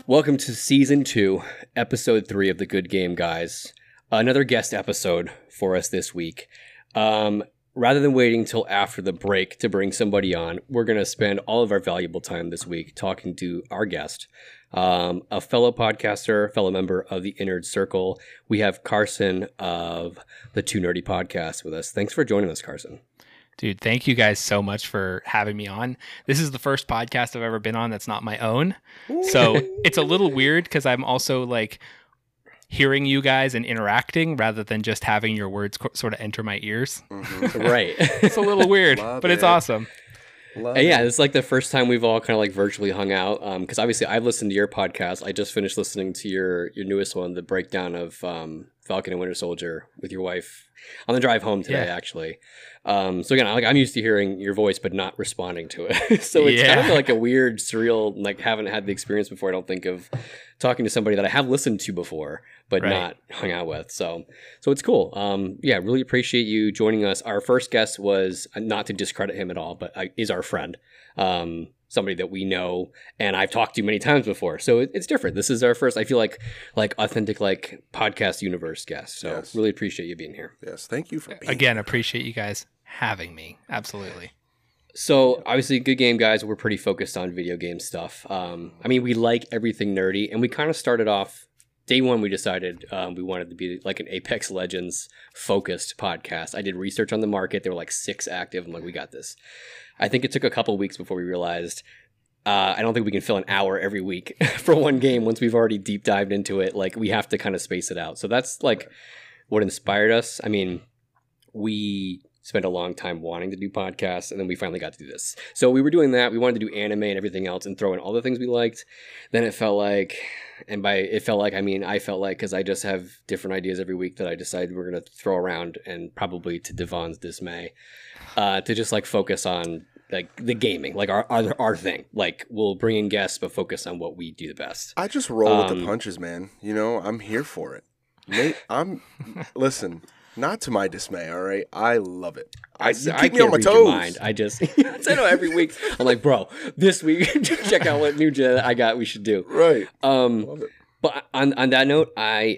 Welcome to Season 2, Episode 3 of The Good Game Guys. Another guest episode for us this week. Rather than waiting till after the break to bring somebody on, we're going to spend all of our valuable time this week talking to our guest, a fellow podcaster, fellow member of the Inner Circle. We have Carson of the Too Nerdy Podcast with us. Thanks for joining us, Carson. Dude, thank you guys so much for having me on. This is the first podcast I've ever been on that's not my own. So it's a little weird because I'm also like hearing you guys and interacting rather than just having your words sort of enter my ears. Mm-hmm. Right. It's a little weird, but it's awesome. Yeah, it's like the first time we've all kind of like virtually hung out. Because obviously I've listened to your podcast. I just finished listening to your newest one, the breakdown of Falcon and Winter Soldier with your wife on the drive home today, actually. So again, I'm used to hearing your voice, but not responding to it. So it's kind of like a weird, surreal, like haven't had the experience before. I don't think of talking to somebody that I have listened to before, but not hung out with. So it's cool. Really appreciate you joining us. Our first guest was, not to discredit him at all, but is our friend. Somebody that we know and I've talked to many times before. So it's different. This is our first, I feel like authentic, like podcast universe guest. So really appreciate you being here. Yes. Thank you for being Again, appreciate you guys having me. Absolutely. So obviously Good Game Guys, we're pretty focused on video game stuff. We like everything nerdy, and we kind of started off day one. We decided we wanted to be like an Apex Legends focused podcast. I did research on the market. There were like 6 active. I'm like, we got this. I think it took a couple weeks before we realized I don't think we can fill an hour every week for one game once we've already deep dived into it. Like, we have to kind of space it out. So that's like what inspired us. I mean, we spent a long time wanting to do podcasts, and then we finally got to do this. So we were doing that. We wanted to do anime and everything else and throw in all the things we liked. Then it felt like, I felt like, because I just have different ideas every week that I decided we're going to throw around, and probably to Devon's dismay, to just like focus on like the gaming, like our thing. Like, we'll bring in guests, but focus on what we do the best. I just roll with the punches, man. You know, I'm here for it. Nate, listen, not to my dismay, all right? I love it. I keep me on my toes. I just, I know every week, I'm like, bro, this week, check out what new gen I got we should do. Right. Love it. But on that note,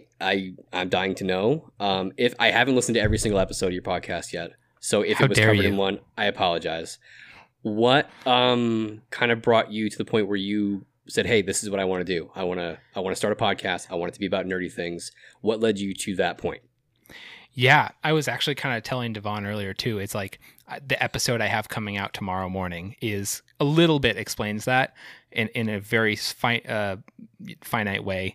I'm dying to know, if I haven't listened to every single episode of your podcast yet. So if it was covered in one, I apologize. What kind of brought you to the point where you said, hey, this is what I want to do. I want to start a podcast. I want it to be about nerdy things. What led you to that point? Yeah, I was actually kind of telling Devon earlier too. It's like the episode I have coming out tomorrow morning is a little bit explains that in a very finite way.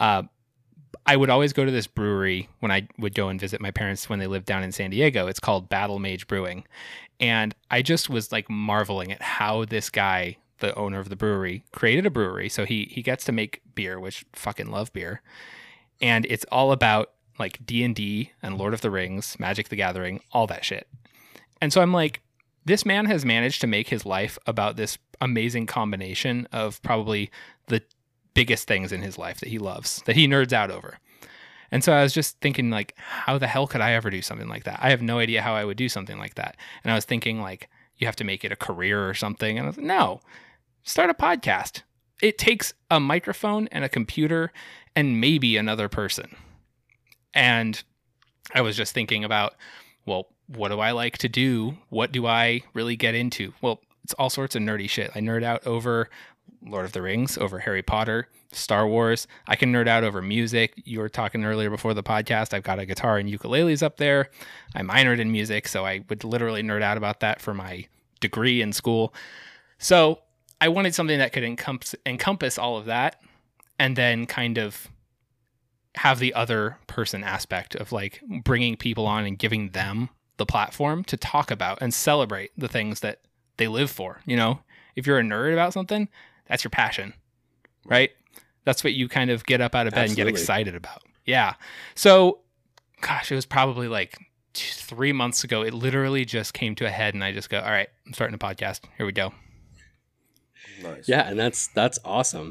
I would always go to this brewery when I would go and visit my parents when they lived down in San Diego. It's called Battle Mage Brewing. And I just was like marveling at how this guy, the owner of the brewery, created a brewery. So he gets to make beer, which fucking love beer. And it's all about like D&D and Lord of the Rings, Magic the Gathering, all that shit. And so I'm like, this man has managed to make his life about this amazing combination of probably the biggest things in his life that he loves, that he nerds out over. And so I was just thinking, like, how the hell could I ever do something like that? I have no idea how I would do something like that. And I was thinking, like, you have to make it a career or something. And I was like, no, start a podcast. It takes a microphone and a computer and maybe another person. And I was just thinking about, well, what do I like to do? What do I really get into? Well, it's all sorts of nerdy shit. I nerd out over Lord of the Rings, over Harry Potter, Star Wars. I can nerd out over music. You were talking earlier before the podcast. I've got a guitar and ukuleles up there. I minored in music, so I would literally nerd out about that for my degree in school. So I wanted something that could encompass all of that, and then kind of have the other person aspect of like bringing people on and giving them the platform to talk about and celebrate the things that they live for. You know, if you're a nerd about something, that's your passion, right? That's what you kind of get up out of bed and get excited about. Yeah. So, gosh, it was probably like 3 months ago. It literally just came to a head, and I just go, all right, I'm starting a podcast. Here we go. Nice. Yeah, and that's awesome.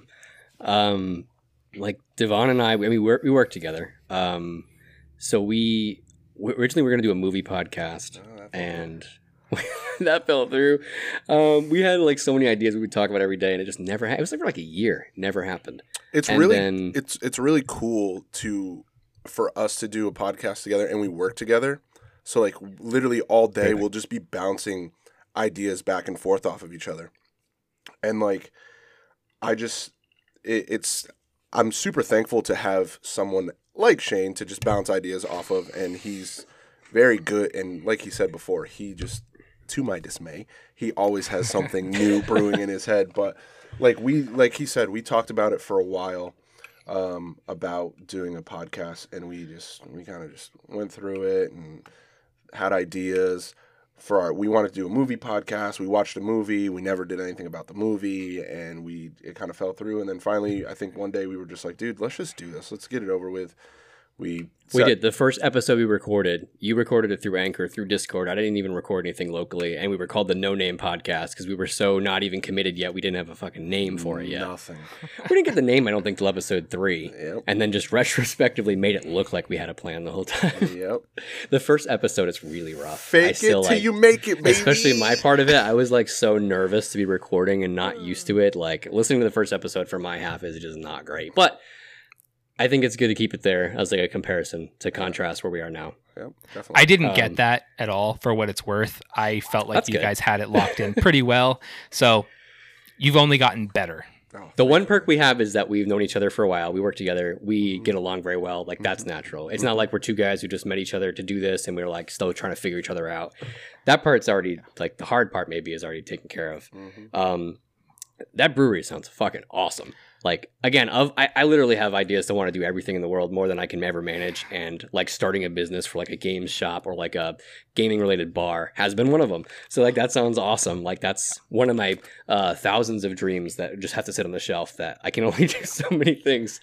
Like Devon and I we work together. So we originally were going to do a movie podcast, and That fell through. We had like so many ideas we would talk about every day, and it just never. It was like for like a year, never happened. It's And really then- it's really cool for us to do a podcast together and we work together. So like literally all day we'll just be bouncing ideas back and forth off of each other. And like I'm super thankful to have someone like Shane to just bounce ideas off of, and he's very good, and like he said before, he just, to my dismay, he always has something new brewing in his head. But like he said, we talked about it for a while, about doing a podcast, and we kind of just went through it and had ideas we wanted to do a movie podcast. We watched a movie. We never did anything about the movie, and it kind of fell through. And then finally, I think one day we were just like, dude, let's just do this. Let's get it over with. We did. The first episode we recorded, you recorded it through Anchor, through Discord. I didn't even record anything locally, and we were called the No Name Podcast because we were so not even committed yet. We didn't have a fucking name for it yet. Nothing. We didn't get the name, I don't think, till episode 3. Yep. And then just retrospectively made it look like we had a plan the whole time. Yep. The first episode is really rough. Fake it till you make it, baby. Especially my part of it, I was like so nervous to be recording and not used to it. Like listening to the first episode for my half is just not great. But I think it's good to keep it there as like a comparison to contrast where we are now. Yep, definitely. I didn't get that at all for what it's worth. I felt like That's you good. guys had it locked in pretty well. So you've only gotten better. Oh, The one perk we have is that we've known each other for a while. We work together. We get along very well. Like that's natural. It's not like we're two guys who just met each other to do this and we're like still trying to figure each other out. That part's already like the hard part maybe is already taken care of. That brewery sounds fucking awesome. Like again, I literally have ideas to want to do everything in the world more than I can ever manage, and like starting a business for like a games shop or like a gaming related bar has been one of them. So like that sounds awesome. Like that's one of my thousands of dreams that just have to sit on the shelf that I can only do so many things.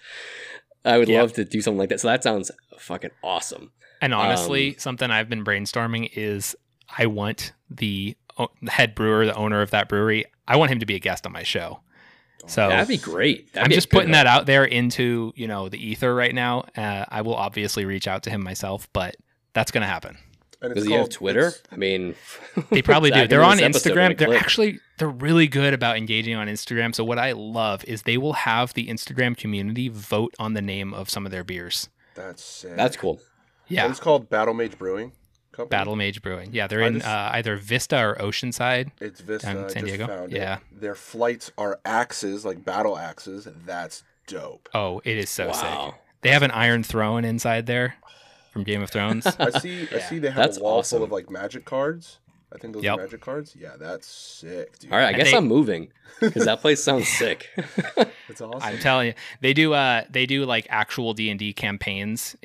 I would love to do something like that. So that sounds fucking awesome. And honestly, something I've been brainstorming is I want the head brewer, the owner of that brewery, I want him to be a guest on my show. So That'd be great. I'm just putting that out there into, the ether right now. I will obviously reach out to him myself, but that's going to happen. And it's Does he have called- Twitter? it's- I mean, They probably do. Zach, They're into on this episode when Instagram. it They're clicked. they're really good about engaging on Instagram. So what I love is they will have the Instagram community vote on the name of some of their beers. That's sick. that's cool. Yeah. It's called Battle Mage Brewing Company. Battle Mage Brewing. Yeah, they're I in just- either Vista or Oceanside. It's Vista. Down in I San just Diego? found Yeah. it. Their flights are axes, like battle axes. That's dope. Oh, it is so Wow. sick. They have an Iron Throne inside there from Game of Thrones. I see they have That's a wall awesome. full of like magic cards. I think those Yep. are magic cards. Yeah, that's sick, dude. All right, I And guess they- I'm moving because that place sounds sick. That's awesome. I'm telling you, they do like actual D&D campaigns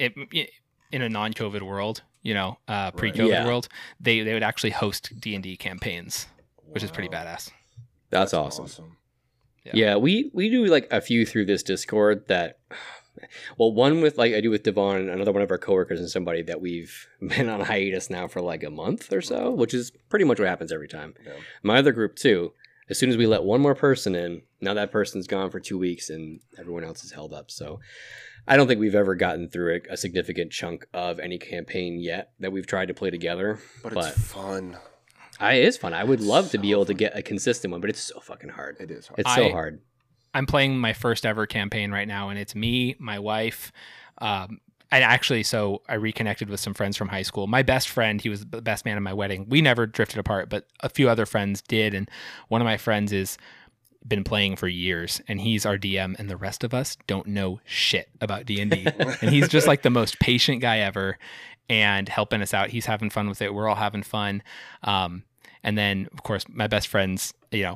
in a non-COVID world, pre-COVID Yeah. world. They would actually host D&D campaigns, which is pretty Wow. badass. That's awesome. Yeah, we do like a few through this Discord that, well, one with like I do with Devon, another one of our coworkers, and somebody that we've been on hiatus now for like a month or so, which is pretty much what happens every time. Yeah. My other group too. As soon as we let one more person in, now that person's gone for 2 weeks and everyone else is held up. So I don't think we've ever gotten through a significant chunk of any campaign yet that we've tried to play together. But But it's fun. It is fun. I would love to be able to get a consistent one, but it's so fucking hard. It is hard. It's so I- hard. I'm playing my first ever campaign right now, and it's me, my wife. And actually, so I reconnected with some friends from high school. My best friend, he was the best man at my wedding. We never drifted apart, but a few other friends did. And one of my friends is been playing for years, and he's our DM, and the rest of us don't know shit about D&D. And he's just like the most patient guy ever and helping us out. He's having fun with it. We're all having fun. And then, of course, my best friends,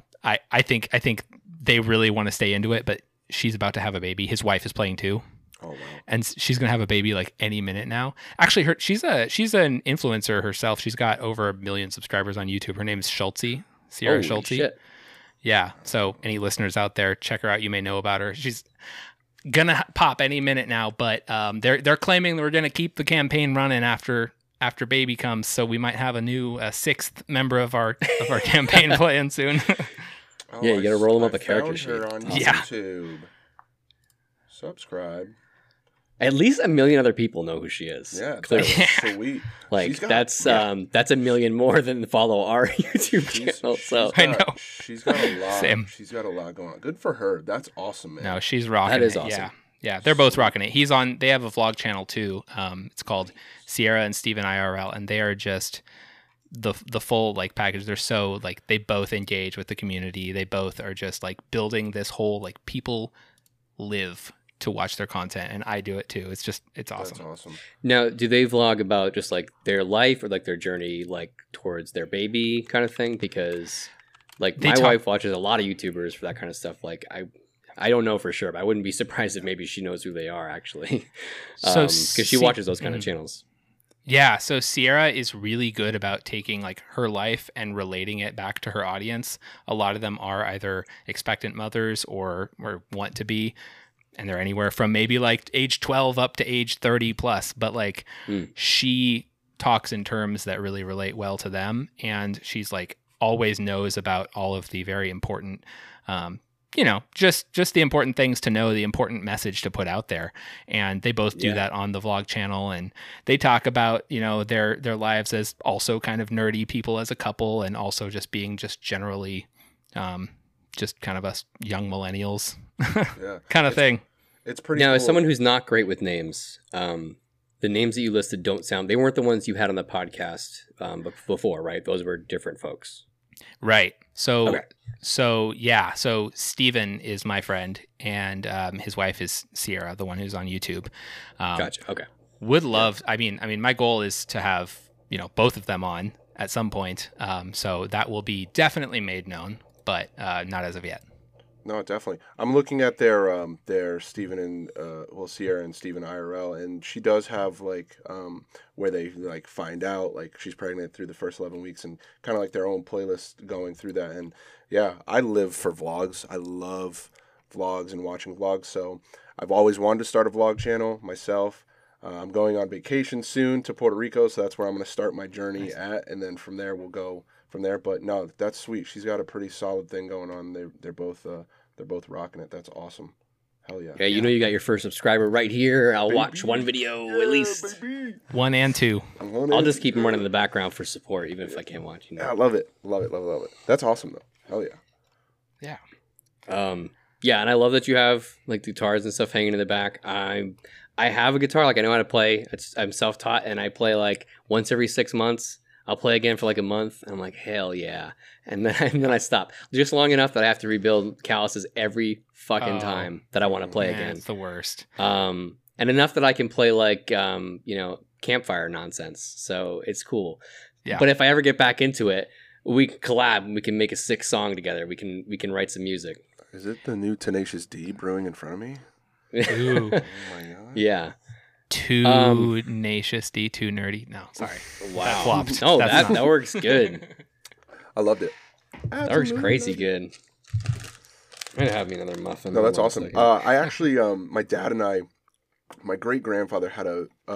I think they really want to stay into it, but she's about to have a baby. His wife is playing too. Oh wow. And she's gonna have a baby like any minute now. Actually, she's an influencer herself. She's got over 1 million subscribers on YouTube. Her name is Schultze, Sierra Holy Schultze. shit. Yeah. So any listeners out there, check her out. You may know about her. She's gonna pop any minute now, but they're claiming that we're gonna keep the campaign running after baby comes. So we might have a new 6th member of our campaign playing soon. Yeah, you gotta roll 'em up I a character found her sheet. on Yeah. YouTube. Subscribe. at least 1 million other people know who she is. Yeah, clearly. that's sweet. Like She's got- that's 1 million more than follow our YouTube channel. So I know. She's got a lot. Same. She's got a lot going on. Good for her. That's awesome, man. No, she's rocking That is it. awesome. Yeah. Yeah, they're both rocking it. They have a vlog channel too. It's called Sierra and Steven IRL, and they are just the full like package. They're so like they both engage with the community. They both are just like building this whole like people live to watch their content, and I do it too. It's awesome. That's awesome. now, do they vlog about just like their life or like their journey, like towards their baby kind of thing? Because like They my talk- wife watches a lot of YouTubers for that kind of stuff. Like I don't know for sure, but I wouldn't be surprised if maybe she knows who they are actually, So because she watches those kind of channels. Yeah, so Sierra is really good about taking like her life and relating it back to her audience. A lot of them are either expectant mothers or want to be, and they're anywhere from maybe like age 12 up to age 30 plus, but like she talks in terms that really relate well to them, and she's like always knows about all of the very important just the important things to know, the important message to put out there. And they both do that on the vlog channel, and they talk about, their lives as also kind of nerdy people as a couple, and also just being just generally just kind of us young millennials Yeah. kind of thing. It's pretty Now, cool. as someone who's not great with names, the names that you listed they weren't the ones you had on the podcast before, right? Those were different folks. Right. So, Okay. So Steven is my friend, and his wife is Sierra, the one who's on YouTube. Gotcha. Okay. Would love. I mean, my goal is to have both of them on at some point. So that will be definitely made known, but not as of yet. No, definitely. I'm looking at their Steven and Sierra and Steven IRL, and she does have like where they like find out like she's pregnant through the first 11 weeks, and kind of like their own playlist going through that. And yeah, I live for vlogs. I love vlogs and watching vlogs. So I've always wanted to start a vlog channel myself. I'm going on vacation soon to Puerto Rico, so that's where I'm going to start my journey at, and then from there we'll go from there. But no, that's sweet. She's got a pretty solid thing going on. They're both rocking it. That's awesome. Hell yeah. Yeah, you got your first subscriber right here. I'll watch one video at least. Baby. 1 and 2. I'll just keep them running in the background for support, even if I can't watch. Yeah, I love it. Love it. That's awesome though. Hell yeah. Yeah. Yeah, and I love that you have like guitars and stuff hanging in the back. I have a guitar, like I know how to play. I'm self-taught, and I play like once every 6 months. I'll play again for like a month, and I'm like, hell yeah. And then I stop. Just long enough that I have to rebuild calluses every fucking time that I want to play Man, again. it's the worst. And enough that I can play like campfire nonsense. So it's cool. Yeah. But if I ever get back into it, we can collab and we can make a sick song together. We can write some music. Is it the new Tenacious D brewing in front of me? Ooh, Oh my god. Yeah. too tenacious D, too nerdy. No, sorry. Wow. That flopped. No, That's that works good. I loved it. That works crazy good. Might have me another muffin. No, that's One awesome. second. I actually, my dad and I, my great grandfather had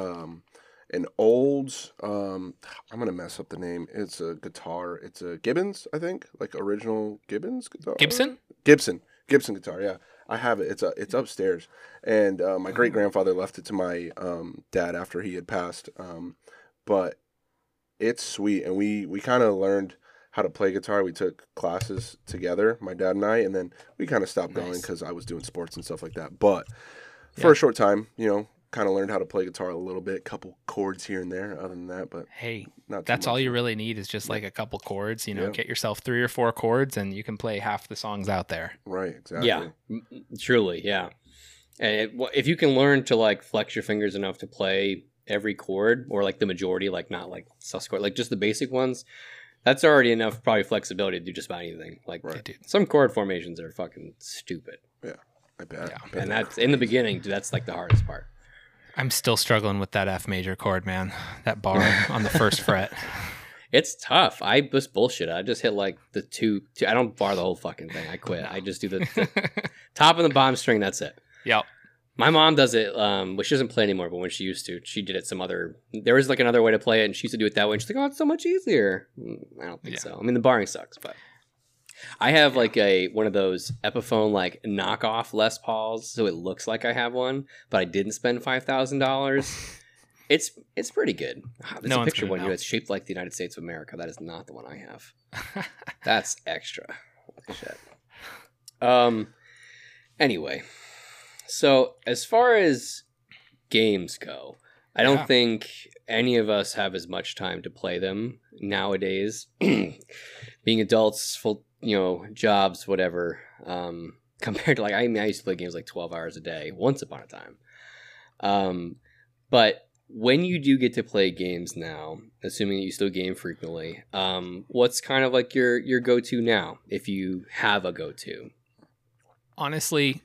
an old, I'm gonna mess up the name. It's a guitar. It's a Gibbons, I think, like original Gibbons guitar. Gibson guitar. Yeah, I have it. It's upstairs, and my great grandfather left it to my dad after he had passed. But it's sweet, and we kind of learned how to play guitar. We took classes together, my dad and I, and then we kind of stopped going because I was doing sports and stuff like that. But for a short time, kind of learned how to play guitar a little bit, couple chords here and there. Other than that, but Hey, not too that's much. all you really need is just like a couple chords. Yeah. Get yourself 3 or 4 chords, and you can play half the songs out there. Right, exactly. Yeah, truly, yeah. And if you can learn to like flex your fingers enough to play every chord, or like the majority, like not like sus chord, like just the basic ones, that's already enough probably flexibility to do just about anything. Like Right. Dude. some chord formations are fucking stupid, I bet. Yeah. I bet and they're that's in the beginning. Dude, that's like the hardest part. I'm still struggling with that F major chord, man. That bar on the first fret. It's tough. I just bullshit. I just hit like the two. I don't bar the whole fucking thing. I quit. I just do the top and the bottom string. That's it. Yep. My mom does it, well, she doesn't play anymore, but when she used to, she did it some other, there was like another way to play it, and she used to do it that way, and she's like, oh, it's so much easier. I don't think Yeah. so. I mean, the barring sucks, but. I have like one of those Epiphone like knockoff Les Pauls, so it looks like I have one, but I didn't spend $5,000. It's pretty good. There's No a one's picture of gonna one here know. that's shaped like the United States of America. That is not the one I have. That's extra. Holy shit. Anyway, so as far as games go, I don't Yeah. think any of us have as much time to play them nowadays. Being adults, full jobs, whatever. Compared to I used to play games like 12 hours a day once upon a time. But when you do get to play games now, assuming that you still game frequently, what's kind of like your go-to now, if you have a go-to? Honestly,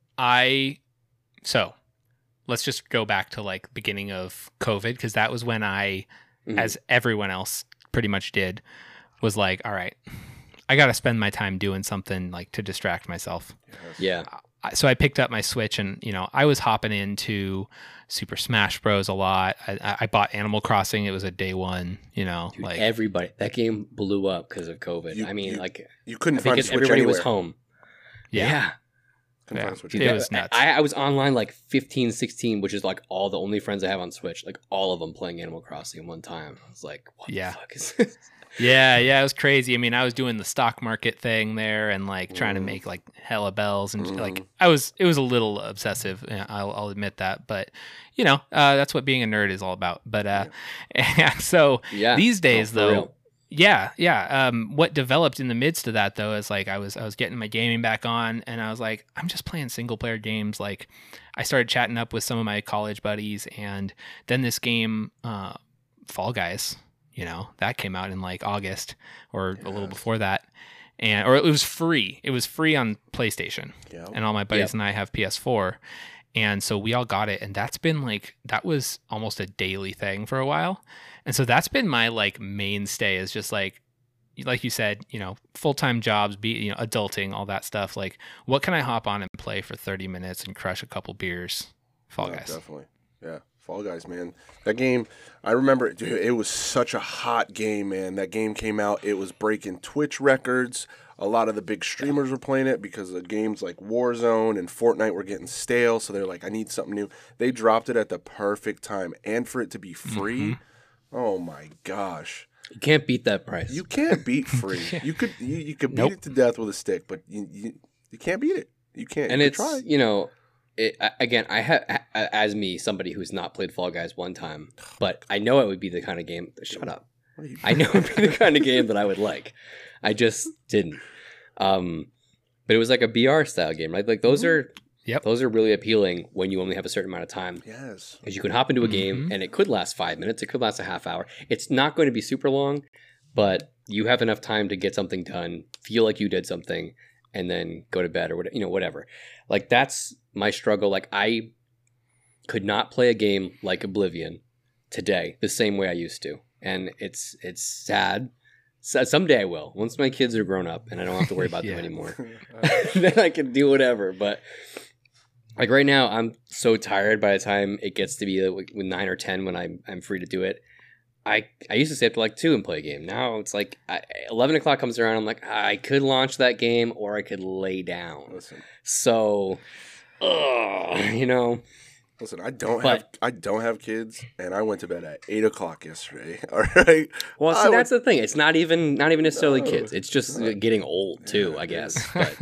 so let's just go back to like beginning of COVID, because that was when I, as everyone else pretty much did, was like, all right, I got to spend my time doing something like to distract myself. Yeah. So I picked up my Switch, and I was hopping into Super Smash Bros. A lot. I bought Animal Crossing. It was a day one. Dude, everybody, that game blew up because of COVID. You couldn't find a because Switch everybody anywhere. was home. Yeah. Couldn't find a Switch It anywhere. was nuts. I was online like 15, 16, which is like all the only friends I have on Switch, like all of them playing Animal Crossing at one time. I was like, what the fuck is this? Yeah, it was crazy. I mean, I was doing the stock market thing there and like trying to make like hella bells and like it was a little obsessive. I'll admit that, but that's what being a nerd is all about. But so these days for though, real. yeah. What developed in the midst of that though is like I was getting my gaming back on, and I was like, I'm just playing single player games. Like I started chatting up with some of my college buddies, and then this game, Fall Guys. That came out in like August or a little before that. Or it was free. It was free on PlayStation. Yeah. And all my buddies and I have PS4. And so we all got it. And that was almost a daily thing for a while. And so that's been my like mainstay, is just like you said, full-time jobs, adulting, all that stuff. Like, what can I hop on and play for 30 minutes and crush a couple beers? Fall Guys. Definitely. Yeah. Fall Guys, man. That game, I remember, dude, it was such a hot game, man. That game came out, it was breaking Twitch records. A lot of the big streamers were playing it because the games like Warzone and Fortnite were getting stale, so they're like, I need something new. They dropped it at the perfect time, and for it to be free, oh my gosh. You can't beat that price. You can't beat free. You could beat it to death with a stick, but you can't beat it. You can't. And you it's try. again, I have as me, somebody who's not played Fall Guys one time, but I know it would be the kind of game. Shut up. I know it would be the kind of game that I would like. I just didn't. But it was like a BR style game, right? Like those are really appealing when you only have a certain amount of time. Yes. Because you can hop into a game and it could last 5 minutes, it could last a half hour. It's not going to be super long, but you have enough time to get something done, feel like you did something, and then go to bed or whatever. Like that's my struggle. Like I could not play a game like Oblivion today the same way I used to, and it's sad. So someday I will. Once my kids are grown up and I don't have to worry about them anymore, then I can do whatever. But like right now, I'm so tired. By the time it gets to be like 9 or 10 when I'm free to do it, I used to stay up to like 2 and play a game. Now it's like 11 o'clock comes around. I'm like, I could launch that game or I could lay down. Listen. So, Listen, I don't have kids, and I went to bed at 8 o'clock yesterday. All right. Well, see, that's the thing. It's not even necessarily kids. It's just getting old too, I guess.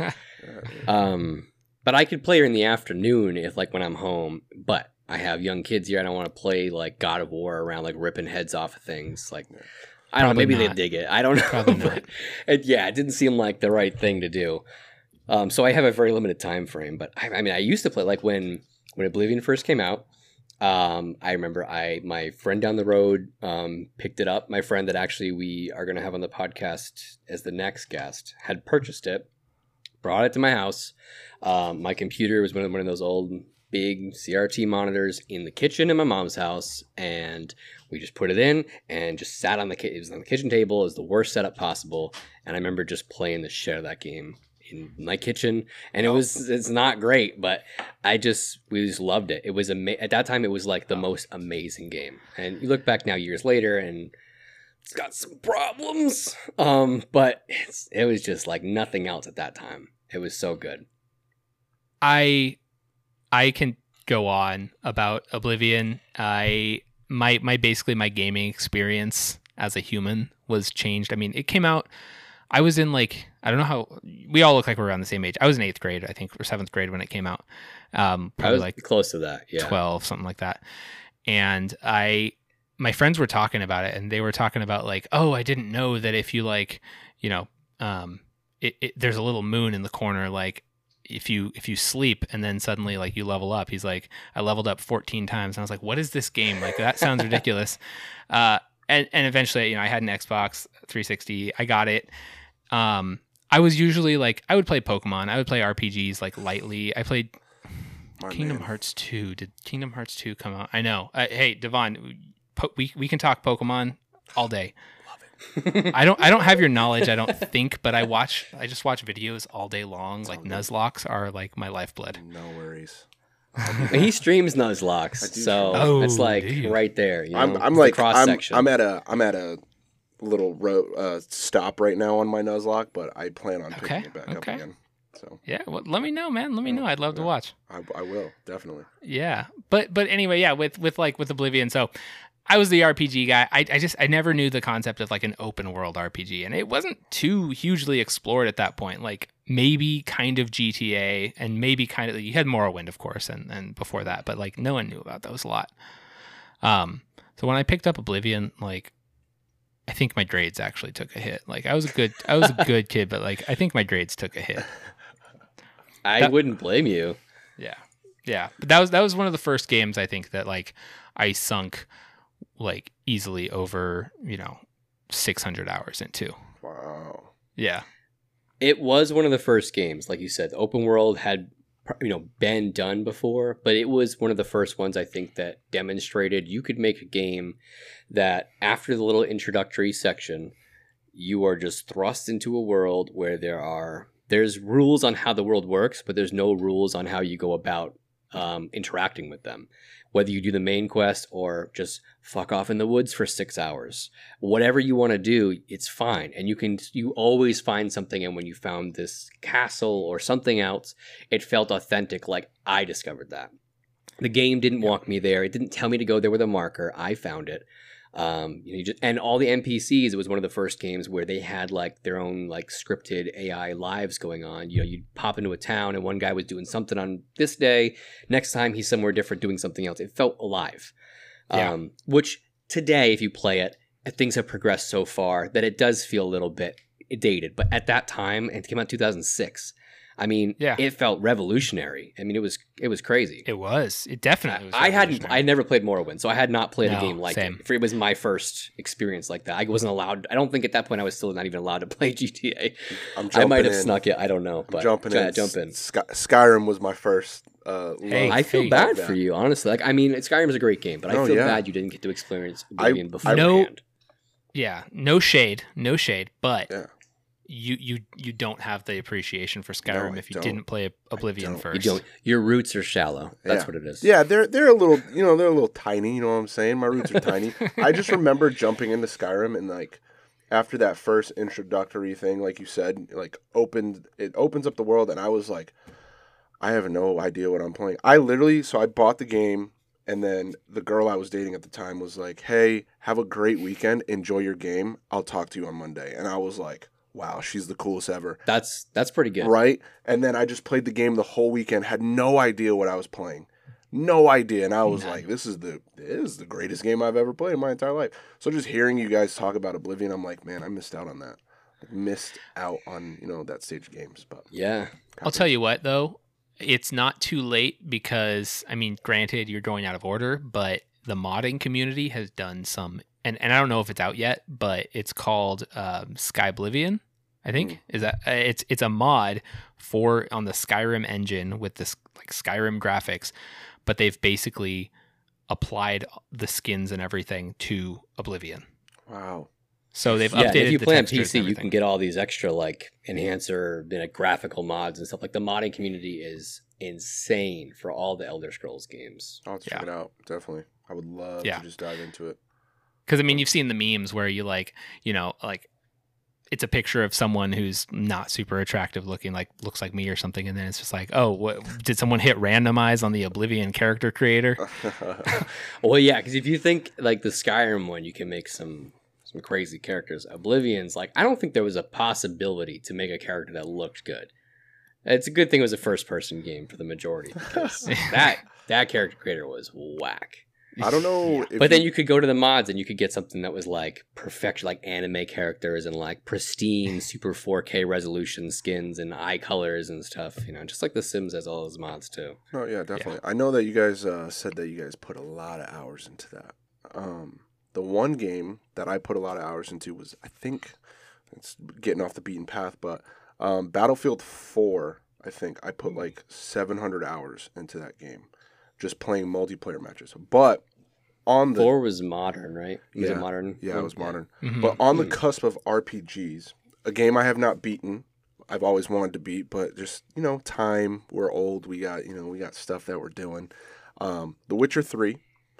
But I could play her in the afternoon if like when I'm home. But I have young kids here. I don't want to play like God of War around like ripping heads off of things. Like I don't know. Maybe they dig it. I don't know. Probably not. It didn't seem like the right thing to do. So I have a very limited time frame. But I mean, I used to play like when Oblivion first came out. I remember my friend down the road picked it up. My friend that actually we are going to have on the podcast as the next guest had purchased it, brought it to my house. My computer was one of those old big CRT monitors in the kitchen in my mom's house, and we just put it in and just sat on it was on the kitchen table. It was the worst setup possible, and I remember just playing the shit out of that game in my kitchen, and it's not great, but we just loved it. It was at that time it was like the most amazing game, and you look back now years later and it's got some problems. But it was just like nothing else at that time. It was so good. I can go on about Oblivion. My basically my gaming experience as a human was changed. I mean, it came out. I was in like, I don't know how, we all look like we're around the same age. I was in 8th grade, I think, or 7th grade when it came out. I Probably was like close to that. Yeah. 12, something like that. And my friends were talking about it, and they were talking about like, oh, I didn't know that if you like, you know, there's a little moon in the corner, like if you sleep and then suddenly like you level up. He's like, I leveled up 14 times. And I was like, what is this game? Like, that sounds ridiculous. And eventually, you know, I had an Xbox 360. I got it. I was usually like, I would play Pokemon. I would play RPGs like lightly. I played Kingdom Hearts 2. Did Kingdom Hearts 2 come out? I know. Hey, Devon, we can talk Pokemon all day. Love it. I don't have your knowledge, I don't think, but I just watch videos all day long. Like Nuzlocke are like my lifeblood. No worries. And he streams Nuzlocke, so it's like right there. You know? I'm like cross section. I'm at a little stop right now on my Nuzlocke, but I plan on picking it back up again. So yeah, well, let me know, man. Let me know. I'd love to watch. I will definitely. Yeah, but anyway, yeah, with Oblivion. So I was the RPG guy. I never knew the concept of like an open world RPG, and it wasn't too hugely explored at that point. Like maybe kind of GTA, and maybe kind of, you had Morrowind, of course, and before that, but like no one knew about those a lot. So when I picked up Oblivion, like, I think my grades actually took a hit. Like I was a good kid, but like I think my grades took a hit. I wouldn't blame you. Yeah. But that was one of the first games I think that like I sunk like easily over, 600 hours into. Wow. Yeah. It was one of the first games, like you said. The open world had been done before, but it was one of the first ones I think that demonstrated you could make a game that after the little introductory section, you are just thrust into a world where there's rules on how the world works, but there's no rules on how you go about interacting with them. Whether you do the main quest or just fuck off in the woods for 6 hours, whatever you want to do, it's fine. And you always find something. And when you found this castle or something else, it felt authentic. Like I discovered that. The game didn't walk me there. It didn't tell me to go there with a marker. I found it. And all the NPCs, it was one of the first games where they had like their own like scripted AI lives going on. You'd pop into a town and one guy was doing something on this day. Next time he's somewhere different doing something else. It felt alive. Which today, if you play it, things have progressed so far that it does feel a little bit dated. But at that time, it came out in 2006. I mean, It felt revolutionary. I mean, it was crazy. It was. It definitely was. I never played Morrowind, so I had not played a game like same. it. It was my first experience like that. I wasn't allowed. I don't think at that point I was still not even allowed to play GTA. I might have snuck it. I don't know. But jump in. Skyrim was my first. I feel bad for you, honestly. Like, I mean, Skyrim is a great game, but I feel bad you didn't get to experience Oblivion beforehand. No shade, but. Yeah. You don't have the appreciation for Skyrim if you didn't play Oblivion first. You don't. Your roots are shallow. That's what it is. Yeah, they're a little, they're a little tiny. You know what I'm saying? My roots are tiny. I just remember jumping into Skyrim and like after that first introductory thing, like you said, like it opens up the world, and I was like, I have no idea what I'm playing. I bought the game. And then the girl I was dating at the time was like, "Hey, have a great weekend. Enjoy your game. I'll talk to you on Monday." And I was like, wow, she's the coolest ever. That's pretty good. Right? And then I just played the game the whole weekend, had no idea what I was playing. No idea. And I was like, this is the greatest game I've ever played in my entire life. So just hearing you guys talk about Oblivion, I'm like, man, I missed out on that. I missed out on, that stage of games. But yeah. I'll tell you what, though. It's not too late because, I mean, granted, you're going out of order, but the modding community has done some, and I don't know if it's out yet, but it's called Skyblivion, I think. Is that it's a mod on the Skyrim engine with this like Skyrim graphics, but they've basically applied the skins and everything to Oblivion. Wow. So they've updated. If you the play on textures PC, you can get all these extra like enhancer, graphical mods and stuff. Like the modding community is insane for all the Elder Scrolls games. I'll check it out. Definitely. I would love to just dive into it. Because I mean, you've seen the memes where you like, it's a picture of someone who's not super attractive looking, like looks like me or something, and then it's just like, oh, what, did someone hit randomize on the Oblivion character creator? Well, yeah, because if you think like the Skyrim one, you can make some crazy characters. Oblivion's like, I don't think there was a possibility to make a character that looked good. It's a good thing it was a first-person game for the majority, because that character creator was whack. I don't know. But then you could go to the mods and you could get something that was like perfection, like anime characters and like pristine super 4K resolution skins and eye colors and stuff. Just like The Sims has all those mods too. Oh yeah, definitely. Yeah. I know that you guys said that you guys put a lot of hours into that. The one game that I put a lot of hours into was, I think, it's getting off the beaten path, but Battlefield 4. I think I put like 700 hours into that game, just playing multiplayer matches. But on the 4 was modern, right? Was it modern? Yeah, it was modern. Mm-hmm. But on the cusp of RPGs, a game I have not beaten, I've always wanted to beat, but just time. We're old. We got stuff that we're doing. The Witcher 3.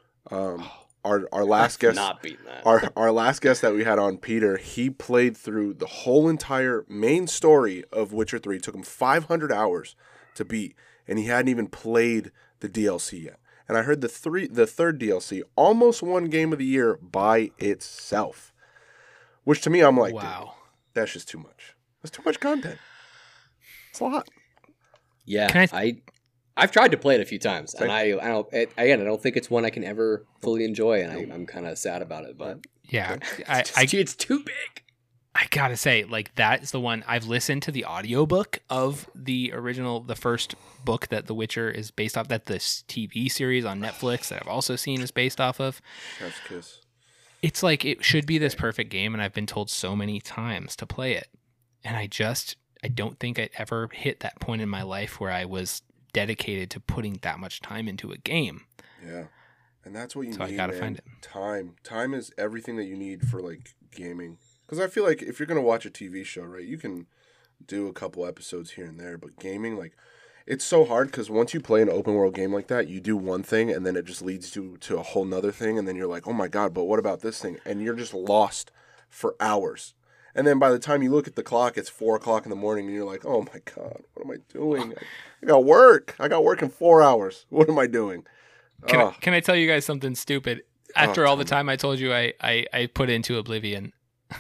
Our last guest, not beating that. Our last guest that we had on, Peter, he played through the whole entire main story of Witcher 3. It took him 500 hours to beat, and he hadn't even played the DLC yet. And I heard the third DLC almost won Game of the Year by itself, which to me, I'm like, wow, that's just too much. That's too much content. It's a lot. Yeah, I've tried to play it a few times, and I don't think it's one I can ever fully enjoy, and I'm kind of sad about it. But yeah, it's too big. I gotta say, like, that is the one I've listened to the audiobook of the original, the first book that The Witcher is based off, that this TV series on Netflix that I've also seen is based off of. Chef's kiss. It's like, it should be this perfect game, and I've been told so many times to play it. And I don't think I'd ever hit that point in my life where I was dedicated to putting that much time into a game. Yeah. And that's what you need. So I gotta find it. Time is everything that you need for like gaming. Because I feel like if you're going to watch a TV show, right, you can do a couple episodes here and there. But gaming, like, it's so hard because once you play an open world game like that, you do one thing and then it just leads to a whole nother thing. And then you're like, oh my God, but what about this thing? And you're just lost for hours. And then by the time you look at the clock, it's 4 o'clock in the morning and you're like, oh my God, what am I doing? I got work. I got work in 4 hours. What am I doing? Can I tell you guys something stupid? After all the time I told you I put into Oblivion,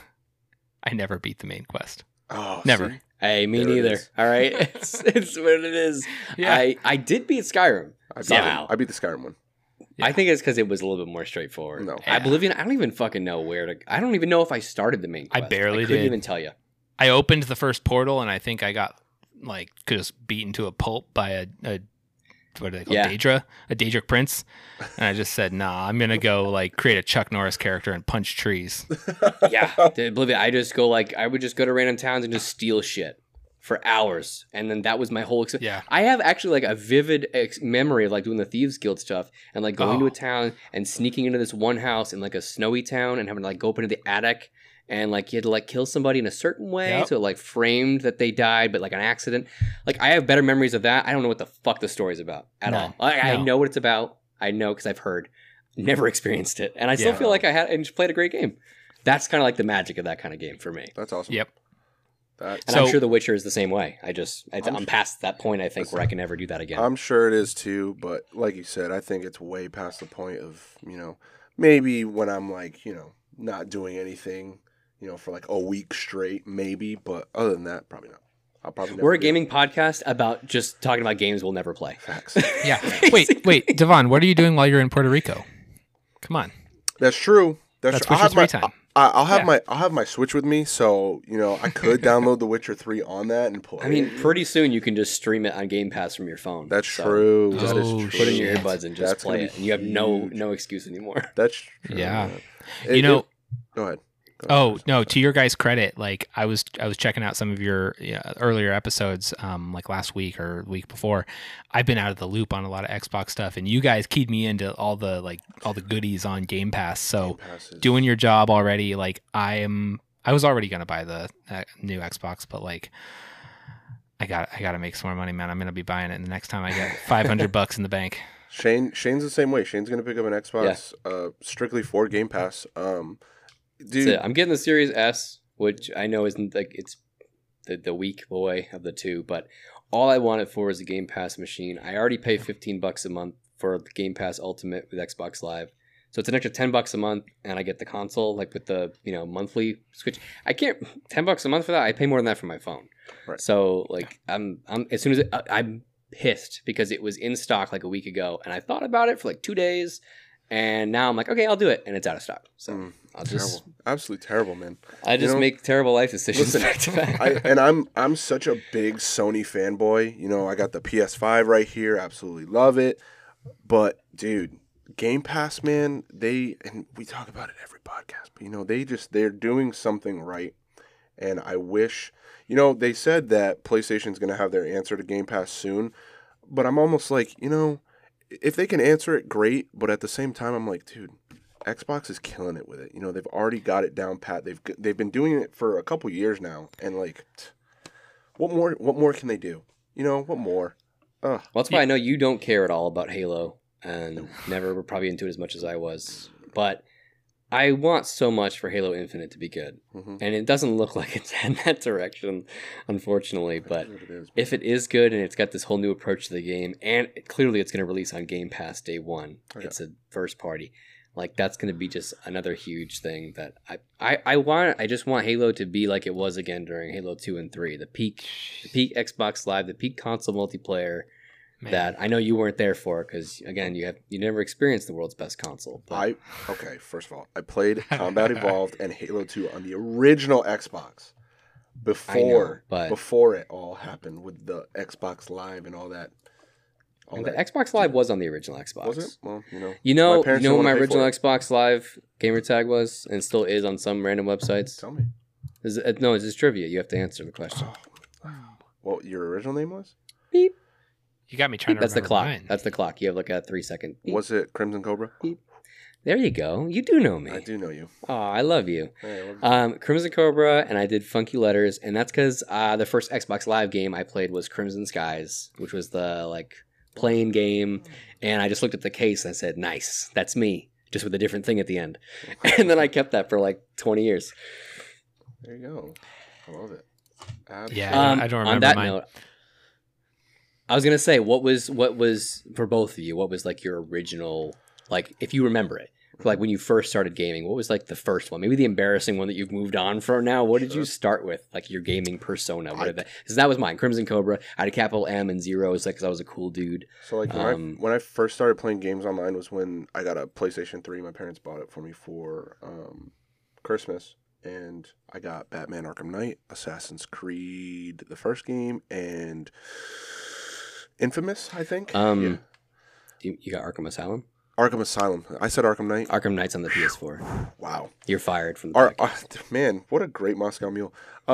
I never beat the main quest. Oh, never. See? Hey, me neither. All right, it's what it is. Yeah. I did beat Skyrim. I beat the Skyrim one. Yeah. I think it's because it was a little bit more straightforward. No, Oblivion. I don't even fucking know where to. I don't even know if I started the main quest. I barely couldn't did. even tell you. I opened the first portal and I think I got like just beaten to a pulp by a what do they call Daedra? A Daedric prince. And I just said, nah, I'm going to go like create a Chuck Norris character and punch trees. Yeah. Oblivion, I would just go to random towns and just steal shit for hours. And then that was my whole experience. Yeah. I have actually like a vivid memory of like doing the Thieves Guild stuff and like going to a town and sneaking into this one house in like a snowy town and having to like go up into the attic. And, like, you had to, like, kill somebody in a certain way. So, like, framed that they died, but, like, an accident. Like, I have better memories of that. I don't know what the fuck the story's about at all. I know what it's about. I know because I've heard. Never experienced it. And I still feel like I had and just played a great game. That's kind of like the magic of that kind of game for me. That's awesome. Yep. I'm sure The Witcher is the same way. I'm past that point, I think, where I can never do that again. I'm sure it is, too. But, like you said, I think it's way past the point of, maybe when I'm, like, not doing anything. For like a week straight, maybe. But other than that, probably not. I'll probably never. We're a gaming podcast about just talking about games we'll never play. Facts. Yeah. Wait, Devon, what are you doing while you're in Puerto Rico? Come on. That's true. That's true. Witcher 3 time. I'll have my Switch with me, so I could download The Witcher 3 on that and play. I mean, pretty soon you can just stream it on Game Pass from your phone. That's true. Just that is true. Put in your earbuds and just play it, and you have no excuse anymore. That's true. Yeah. Go ahead. No, to your guys' credit, like I was checking out some of your earlier episodes like last week or the week before. I've been out of the loop on a lot of Xbox stuff, and you guys keyed me into all the goodies on Game Pass. So doing your job already, like I was already going to buy the new Xbox, but like I got to make some more money, man. I'm going to be buying it the next time I get $500 in the bank. Shane's the same way. Shane's gonna pick up an Xbox strictly for Game Pass. Dude, I'm getting the Series S, which I know isn't like it's the weak boy of the two, but all I want it for is a Game Pass machine. I already pay $15 a month for the Game Pass Ultimate with Xbox Live. So it's an extra $10 a month, and I get the console like with the monthly Switch. I can't $10 a month for that. I pay more than that for my phone. Right. So like I'm as soon as I'm pissed because it was in stock like a week ago, and I thought about it for like 2 days, and now I'm like, okay, I'll do it, and it's out of stock. So I'll just absolutely terrible, man. I just make terrible life decisions. Listen, back to back. I'm such a big Sony fanboy. I got the PS5 right here. Absolutely love it. But dude, Game Pass, man, and we talk about it every podcast, but they're doing something right. And I wish, they said that PlayStation's going to have their answer to Game Pass soon, but I'm almost like, if they can answer it, great. But at the same time, I'm like, dude, Xbox is killing it with it. They've already got it down pat. They've been doing it for a couple years now, and like, what more can they do? What more? Well, that's why I know you don't care at all about Halo, and never were probably into it as much as I was. But I want so much for Halo Infinite to be good, and it doesn't look like it's in that direction, unfortunately. But if it is good and it's got this whole new approach to the game, and clearly it's going to release on Game Pass day one, it's a first party. Like that's going to be just another huge thing that I just want Halo to be like it was again during Halo 2 and 3, the peak Xbox Live, the peak console multiplayer. Man. That I know you weren't there for because again you never experienced the world's best console. But. First of all, I played Combat Evolved and Halo 2 on the original Xbox before it all happened with the Xbox Live and all that. The Xbox Live was on the original Xbox. Was it? Well, you know what my original Xbox Live gamer tag was and still is on some random websites. Tell me. No, it's just trivia. You have to answer the question. What your original name was? Beep. You got me trying to remember. That's the clock. Mine. That's the clock. You have like a 3-second. Beep. Was it Crimson Cobra? Beep. There you go. You do know me. I do know you. Oh, I love you. Hey, I love you. Crimson Cobra, and I did Funky Letters, and that's because the first Xbox Live game I played was Crimson Skies, which was the like playing game, and I just looked at the case and I said, "Nice, that's me," just with a different thing at the end, and then I kept that for like 20 years. There you go. I love it. Absolutely. Yeah, I don't remember on that mine. note, I was gonna say, what was for both of you? What was like your original, like if you remember it, like when you first started gaming? What was like the first one? Maybe the embarrassing one that you've moved on from now. What did you start with? Like your gaming persona? What because that was mine, Crimson Cobra. I had a capital M and zeros, like because I was a cool dude. So like when I first started playing games online was when I got a PlayStation 3. My parents bought it for me for Christmas. And I got Batman Arkham Knight, Assassin's Creed, the first game, and Infamous, I think. You got Arkham Asylum? Arkham Asylum. I said Arkham Knight. Arkham Knight's on the PS4. Wow. You're fired from the podcast. Man, what a great Moscow Mule.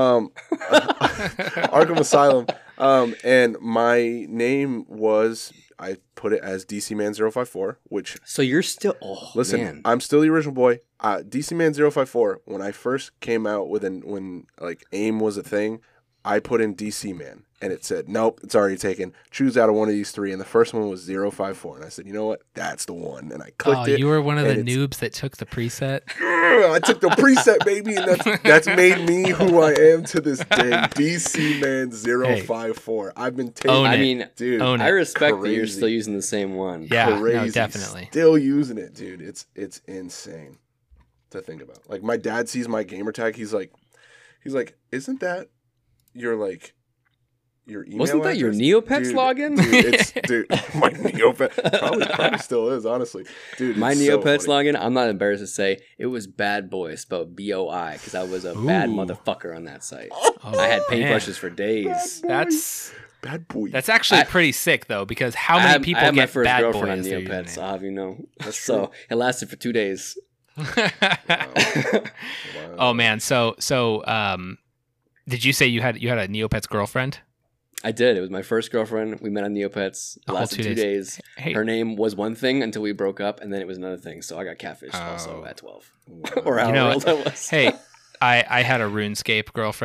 Arkham Asylum. And my name was... I put it as DC Man 054, which... So you're still... listen, man. I'm still the original boy. DC Man 054, when I first came out when like AIM was a thing, I put in DC Man. And it said, nope, it's already taken. Choose out of one of these three. And the first one was 054. And I said, you know what? That's the one. And I clicked it. You were one of the noobs that took the preset? I took the preset, baby. And that's made me who I am to this day. DC Man 054. I've been taking dude. I respect that you're still using the same one. Yeah, crazy. No, definitely. Still using it, dude. It's insane to think about. Like, my dad sees my gamer tag. He's like, isn't that your email Wasn't that address? your Neopets login? Dude, my Neopets probably still is, honestly. Dude, my Neopets so login, I'm not embarrassed to say, it was Bad Boy, spelled BOI, because I was a bad motherfucker on that site. I had paintbrushes for days. That's Bad Boy. That's actually pretty sick, though, because how many people I had get my first Bad girlfriend Boy on as their Neopets, username? I'll have you know. That's so true. it lasted for 2 days. Wow. Oh man, so did you say you had a Neopets girlfriend? I did. It was my first girlfriend. We met on Neopets. It lasted 2 days. Hey. Her name was one thing until we broke up, and then it was another thing. So I got catfished also at 12. Wow. Or however old I was. Hey, I had a RuneScape girlfriend.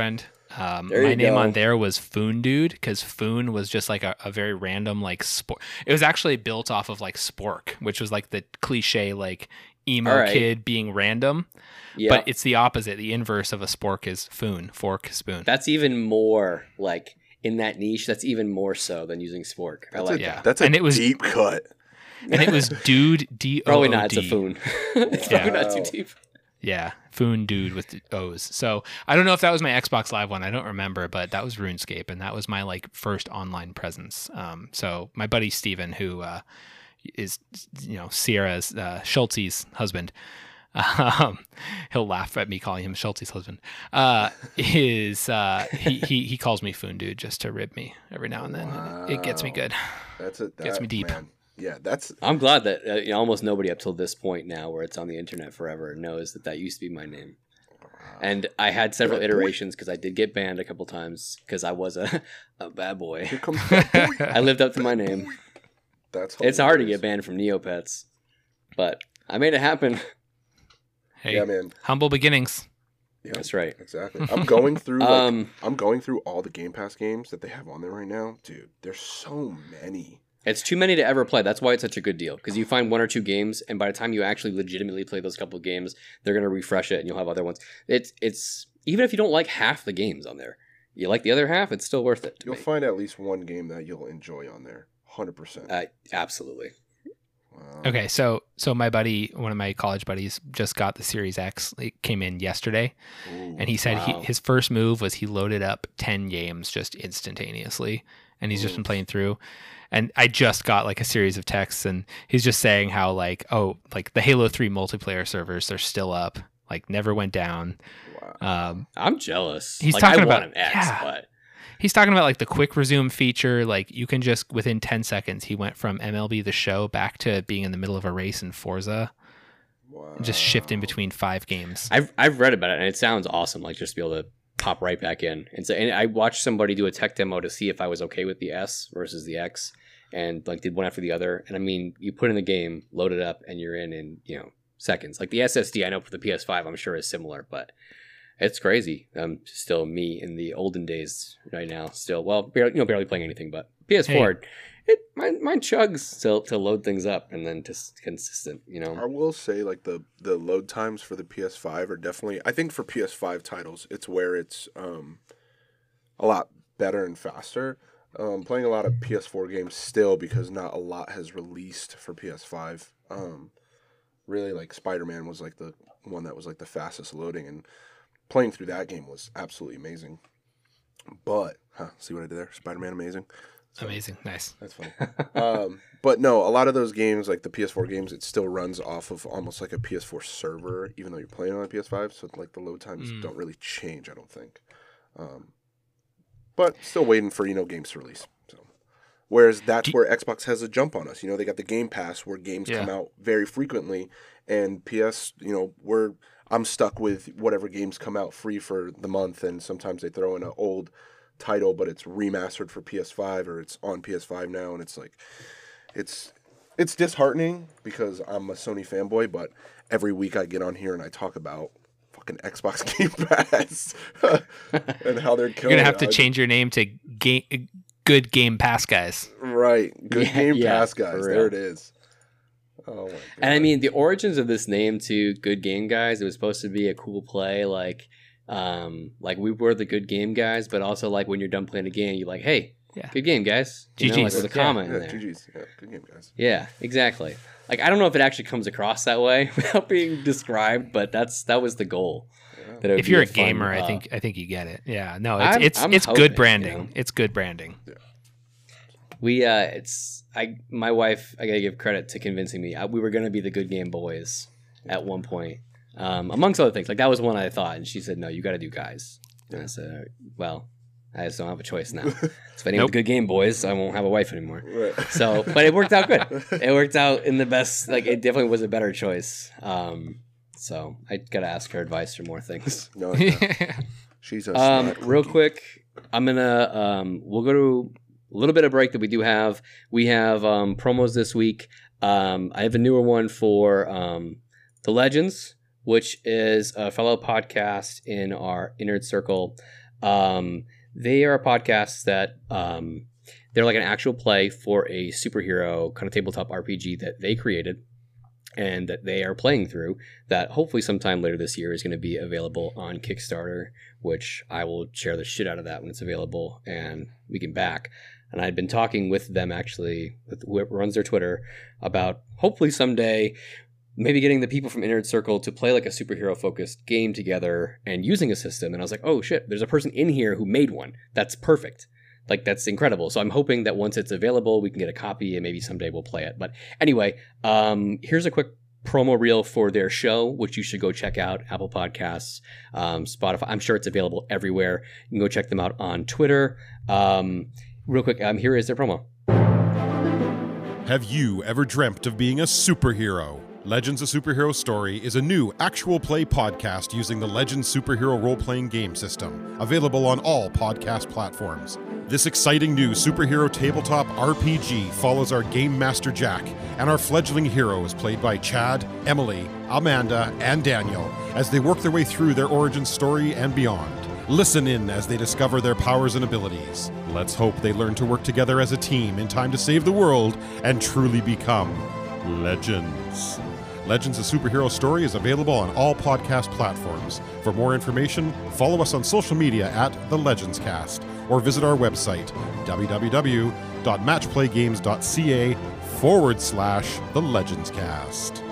There My you name go. on there was Foon Dude because Foon was just like a very random like sport. It was actually built off of like Spork, which was like the cliche like emo All right. kid being random. Yeah, But it's the opposite. The inverse of a spork is Foon, fork, spoon. that's even more like in that niche. That's even more so than using spork. I like yeah. that. That's a And it was- deep cut. And it was Dude, D-O-O-D. Probably not. It's a foon. It's probably not too Wow. deep. Yeah, Foon Dude with the O's. So I don't know if that was my Xbox Live one. I don't remember, but that was RuneScape, and that was my like first online presence. So my buddy Steven, who is Sierra's Schultz's husband, he'll laugh at me calling him Schultz's husband. He calls me Foon Dude just to rib me every now and then. And it gets me good. Gets me deep. Man. Yeah, that's I'm glad that almost nobody up till this point now, where it's on the internet forever, knows that used to be my name. And I had several Bad boy. iterations because I did get banned a couple times because I was a bad boy. here comes that boy. I lived up to my name. That's It's hard to hilarious. get banned from Neopets, but I made it happen. Hey, Yeah, man. humble beginnings. Yeah, That's right. exactly. I'm going through Um, I'm going through all the Game Pass games that they have on there right now, dude. There's so many. It's too many to ever play. That's why it's such a good deal. Because you find one or two games, and by the time you actually legitimately play those couple of games, they're gonna refresh it, and you'll have other ones. It's even if you don't like half the games on there, you like the other half, it's still worth it. To You'll me. find at least one game that you'll enjoy on there. 100%. Absolutely. Wow. Okay, so my buddy, one of my college buddies, just got the Series X. It came in yesterday, Ooh. and he said Wow. his first move was he loaded up 10 games just instantaneously, and he's just been playing through. And I just got like a series of texts, and he's just saying how like the Halo 3 multiplayer servers, they're still up, like never went down. Wow. I'm jealous. He's Like, talking I about- want an X, yeah. but He's talking about like the quick resume feature. Like you can just within 10 seconds, he went from MLB The Show back to being in the middle of a race in Forza, Wow. and just shift in between 5 games. I've read about it, and it sounds awesome. Like just be able to pop right back in. And so, and I watched somebody do a tech demo to see if I was okay with the S versus the X, and like did one after the other. And I mean, you put in the game, load it up, and you're in seconds. Like the SSD, I know for the PS5, I'm sure is similar, but it's crazy. Still me in the olden days right now. Still, well, barely playing anything, but PS4, mine chugs to load things up and then just consistent. I will say, like the load times for the PS5 are definitely. I think for PS5 titles, it's where it's a lot better and faster. Playing a lot of PS4 games still because not a lot has released for PS5. Really, like Spider-Man was like the one that was like the fastest loading, and playing through that game was absolutely amazing. But see what I did there? Spider-Man amazing. So, Amazing, nice. that's funny. But no, a lot of those games, like the PS4 games, it still runs off of almost like a PS4 server, even though you're playing on a PS5. So like the load times don't really change, I don't think. But still waiting for games to release. So, whereas that's where Xbox has a jump on us. They got the Game Pass where games come out very frequently, and PS, I'm stuck with whatever games come out free for the month, and sometimes they throw in an old title, but it's remastered for PS5 or it's on PS5 now, and it's like, it's disheartening because I'm a Sony fanboy, but every week I get on here and I talk about fucking Xbox Game Pass and how they're You're killing gonna have to it. change your name to Good Game Pass Guys. Right, good Game Pass for guys. real. There it is. Oh my god! And I mean, the origins of this name to Good Game Guys, it was supposed to be a cool play, like we were the Good Game Guys, but also like when you're done playing a game, you're like, hey, good game, guys. Like GGs. with a comment yeah, in there. GG's. Yeah, good game, guys. Yeah, exactly. Like I don't know if it actually comes across that way without being described, but that was the goal. That it would If be you're a fun, gamer, I think you get it. Yeah, no, I'm it's hoping, good branding. It's good branding. My wife, I gotta give credit to convincing me. We were gonna be the Good Game Boys at one point, amongst other things. Like that was one I thought, and she said, "No, you got to do guys." And I said, "Well, I just don't have a choice now. If I name the Good Game Boys, I won't have a wife anymore." Right. So, but it worked out good. It worked out in the best. Like it definitely was a better choice. So I gotta ask her advice for more things. No, she's a smart Real cookie. quick, I'm gonna we'll go to a little bit of break that we do have. We have promos this week. I have a newer one for The Legends, which is a fellow podcast in our Innerd Circle. They are a podcast that they're like an actual play for a superhero kind of tabletop RPG that they created and that they are playing through, that hopefully sometime later this year is going to be available on Kickstarter, which I will share the shit out of that when it's available and we can back. And I'd been talking with them, actually, with whoever runs their Twitter, about hopefully someday maybe getting the people from Inner Circle to play like a superhero focused game together and using a system. And I was like, oh shit, there's a person in here who made one. That's perfect. Like, that's incredible. So I'm hoping that once it's available, we can get a copy and maybe someday we'll play it. But anyway, here's a quick promo reel for their show, which you should go check out. Apple Podcasts, Spotify. I'm sure it's available everywhere. You can go check them out on Twitter. Real quick, here is their promo. Have you ever dreamt of being a superhero? Legends: A Superhero Story is a new actual play podcast using the Legends Superhero role-playing game system, available on all podcast platforms. This exciting new superhero tabletop RPG follows our Game Master Jack and our fledgling heroes played by Chad, Emily, Amanda, and Daniel as they work their way through their origin story and beyond. Listen in as they discover their powers and abilities. Let's hope they learn to work together as a team in time to save the world and truly become legends. Legends: A Superhero Story is available on all podcast platforms. For more information, follow us on social media at The Legends Cast or visit our website, www.matchplaygames.ca/The Legends Cast.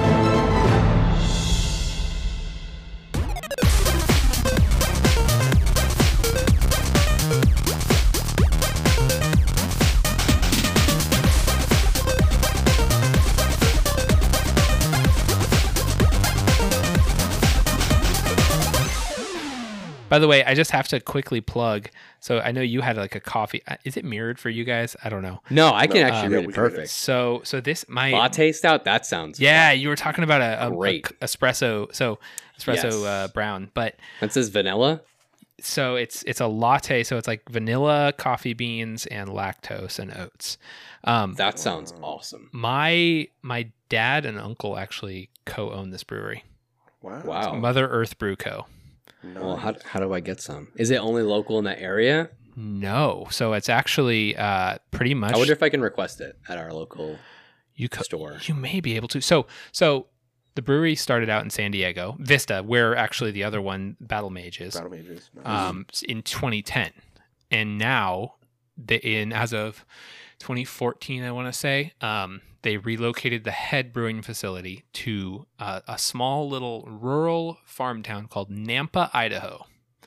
By the way, I just have to quickly plug. So I know you had like a coffee. Is it mirrored for you guys? I don't know. No, I can actually read it we can read perfect. So this my Latte stout. That sounds yeah. You were talking about a Great. espresso. So espresso Yes. brown, but That says vanilla. so it's a latte. So it's like vanilla, coffee beans, and lactose and oats. That sounds awesome. My dad and uncle actually co-own this brewery, Wow. Wow. Mother Earth Brew Co. Well, how do I get some? Is it only local in that area? No, so it's actually pretty much. I wonder if I can request it at our local store. You may be able to. So the brewery started out in San Diego, Vista, where actually the other one, Battle Mage, is. Battle Mages. Nice. In 2010, and now as of 2014, I want to say, they relocated the head brewing facility to a small little rural farm town called Nampa, Idaho.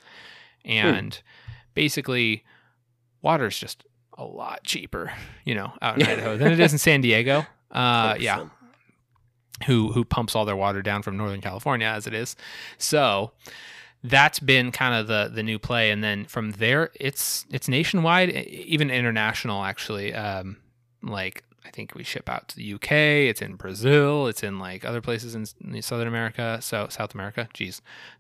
And basically, water's just a lot cheaper, out in Idaho than it is in San Diego. Yeah. 100%. Who pumps all their water down from Northern California as it is. So that's been kind of the new play. And then from there, it's nationwide, even international, actually. I think we ship out to the UK. It's in Brazil. It's in like other places in Southern America. So South America. Jeez.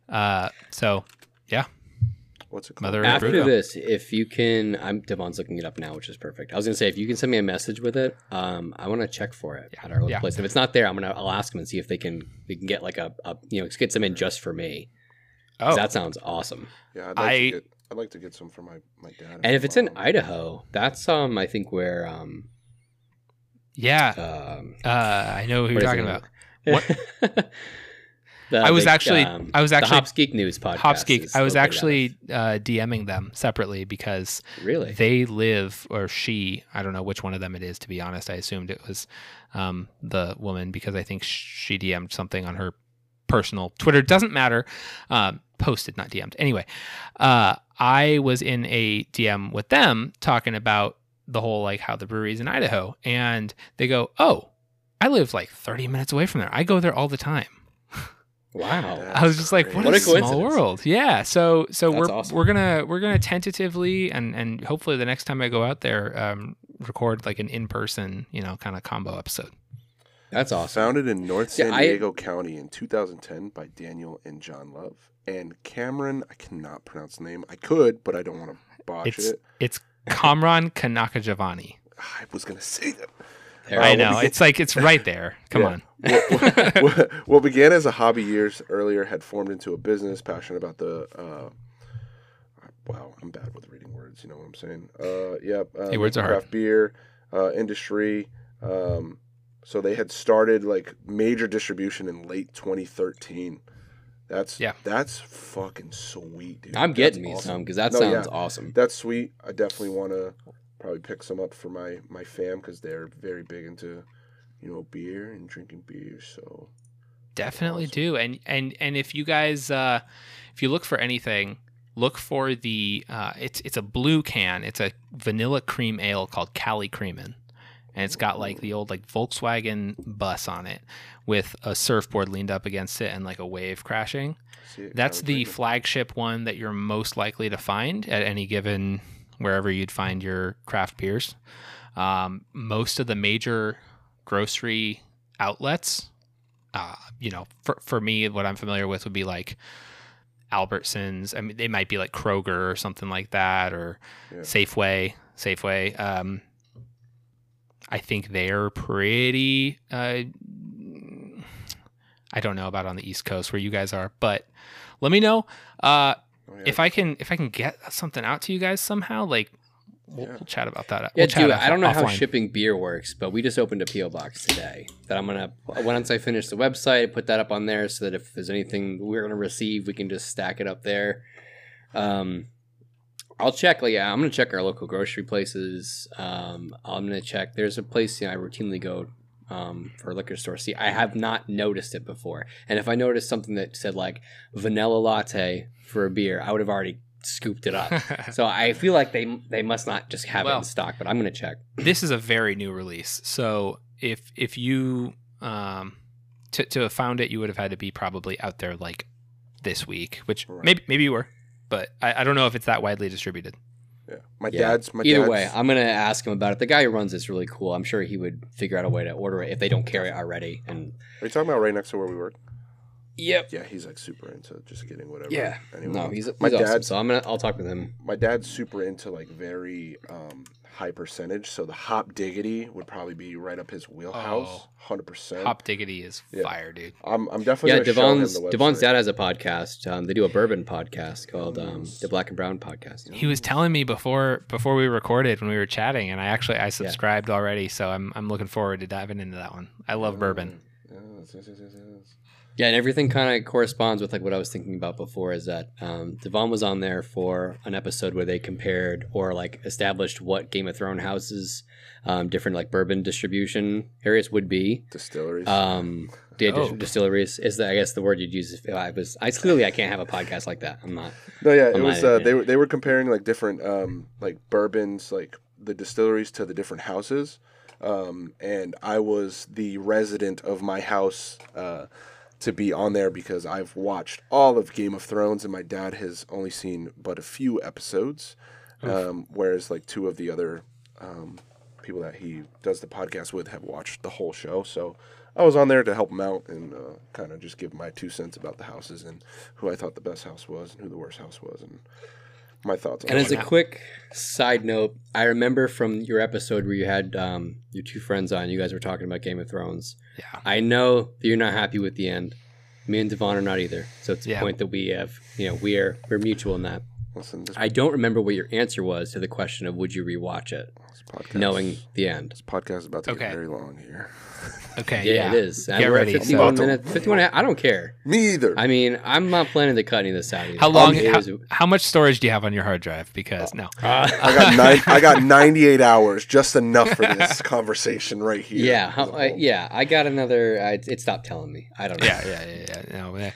So yeah. What's it called? Mother Earth After Brew Co. this, if you can, Devon's looking it up now, which is perfect. I was gonna say, if you can send me a message with it, I want to check for it at our local place. And if it's not there, I'll ask them and see if they can get like a get some in just for me. Oh, That sounds awesome. Yeah, I'd like to get some for my dad. And if it's in Idaho, that's I think where yeah. I know who you're talking about. What? I was actually the Hops Geek News podcast. Hops Geek. I was located out actually DMing them separately because Really? they live, or she, I don't know which one of them it is, to be honest. I assumed it was the woman because I think she DM'd something on her personal Twitter. Doesn't matter. Posted, not DM'd. Anyway, I was in a DM with them talking about the whole like how the brewery's in Idaho, and they go, "Oh, I live like 30 minutes away from there. I go there all the time." Wow. I was just like, great. what What a a small coincidence. world. Yeah. So we're awesome. we're gonna tentatively and hopefully the next time I go out there, record like an in-person, kind of combo episode. That's awesome. Founded in North San Yeah, Diego County in 2010 by Daniel and John Love. And Cameron, I cannot pronounce the name. I could, but I don't want to botch it. It's Kamran Kanakajavani. I was going to say that. There I we go. know. It's like it's right there. Come Yeah. on. What began as a hobby years earlier had formed into a business, passionate about the wow, I'm bad with reading words. You know what I'm saying? Hey, words are hard. Craft beer industry. So they had started like major distribution in late 2013. That's fucking sweet, dude. I'm getting me awesome. some because that sounds awesome. That's sweet. I definitely want to probably pick some up for my fam because they're very big into, beer and drinking beer. So definitely do. And if you guys, if you look for anything, look for the it's a blue can. It's a vanilla cream ale called Cali Creamin'. And it's got like the old like Volkswagen bus on it with a surfboard leaned up against it and like a wave crashing. That's the flagship one that you're most likely to find at any given wherever you'd find your craft beers. Most of the major grocery outlets, for me, what I'm familiar with would be like Albertsons. I mean, they might be like Kroger or something like that, or Safeway. I think they're pretty. I don't know about on the East Coast where you guys are, but let me know if I can get something out to you guys somehow. Like we'll chat about that. Yeah, we'll I don't know how shipping beer works, but we just opened a PO box today that I'm gonna once I finish the website, put that up on there so that if there's anything we're gonna receive, we can just stack it up there. I'll check. I'm gonna check our local grocery places. I'm gonna check. There's a place I routinely go for a liquor store. See, I have not noticed it before, and if I noticed something that said like vanilla latte for a beer, I would have already scooped it up. So I feel like they must not just have it in stock. But I'm gonna check. This is a very new release, so if you to have found it, you would have had to be probably out there like this week, which maybe you were. But I don't know if it's that widely distributed. Yeah, my dad's. Either way, I'm gonna ask him about it. The guy who runs it's really cool. I'm sure he would figure out a way to order it if they don't carry it already. And are you talking about right next to where we work? Yep. Yeah, he's like super into just getting whatever. Yeah. Anyone. No, he's awesome. So I'll talk with him. My dad's super into like very high percentage. So the Hop Diggity would probably be right up his wheelhouse. 100%. Hop Diggity is fire, dude. I'm definitely gonna show him the website. Devon's dad has a podcast. They do a bourbon podcast called the Black and Brown Podcast. He was telling me before we recorded when we were chatting, and I subscribed already, so I'm looking forward to diving into that one. I love bourbon. Yes. Yeah, and everything kind of corresponds with like what I was thinking about before. Is that Devon was on there for an episode where they compared or like established what Game of Thrones houses, different like bourbon distribution areas would be. Distilleries. Distilleries is I guess the word you'd use. If I clearly I can't have a podcast like that. I'm not. No, yeah, it was. They were comparing like different like bourbons, like the distilleries to the different houses, and I was the resident of my house. To be on there because I've watched all of Game of Thrones and my dad has only seen but a few episodes, whereas like two of the other people that he does the podcast with have watched the whole show. So I was on there to help him out and kind of just give my 2 cents about the houses and who I thought the best house was and who the worst house was and my thoughts on it. And as a quick side note, I remember from your episode where you had your 2 friends on, you guys were talking about Game of Thrones. Yeah. I know that you're not happy with the end. Me and Devon are not either. So it's a point that we have, we're mutual in that. Listen, I don't remember what your answer was to the question of would you rewatch it, knowing the end. This podcast is about to get very long here. Okay, yeah, it is. Get ready. 51 minutes, 51. I don't care. Me either. I mean, I'm not planning to cut any of this out either. How long? How much storage do you have on your hard drive? Because no, I got 98 hours, just enough for this conversation right here. Yeah, I got another. It stopped telling me. I don't know. Yeah. No,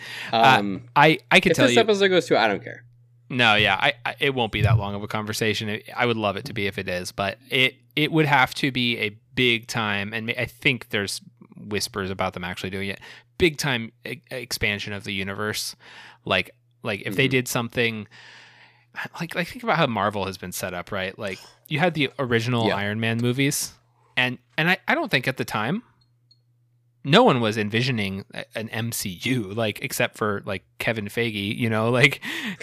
I can tell you. If this episode goes to, I don't care. No, yeah, it won't be that long of a conversation. I would love it to be if it is, but it would have to be a big time, and I think there's whispers about them actually doing it. Big time expansion of the universe, like if they did something, like think about how Marvel has been set up, right? Like you had the original Iron Man movies, and I don't think at the time no one was envisioning an MCU, like except for like Kevin Feige, like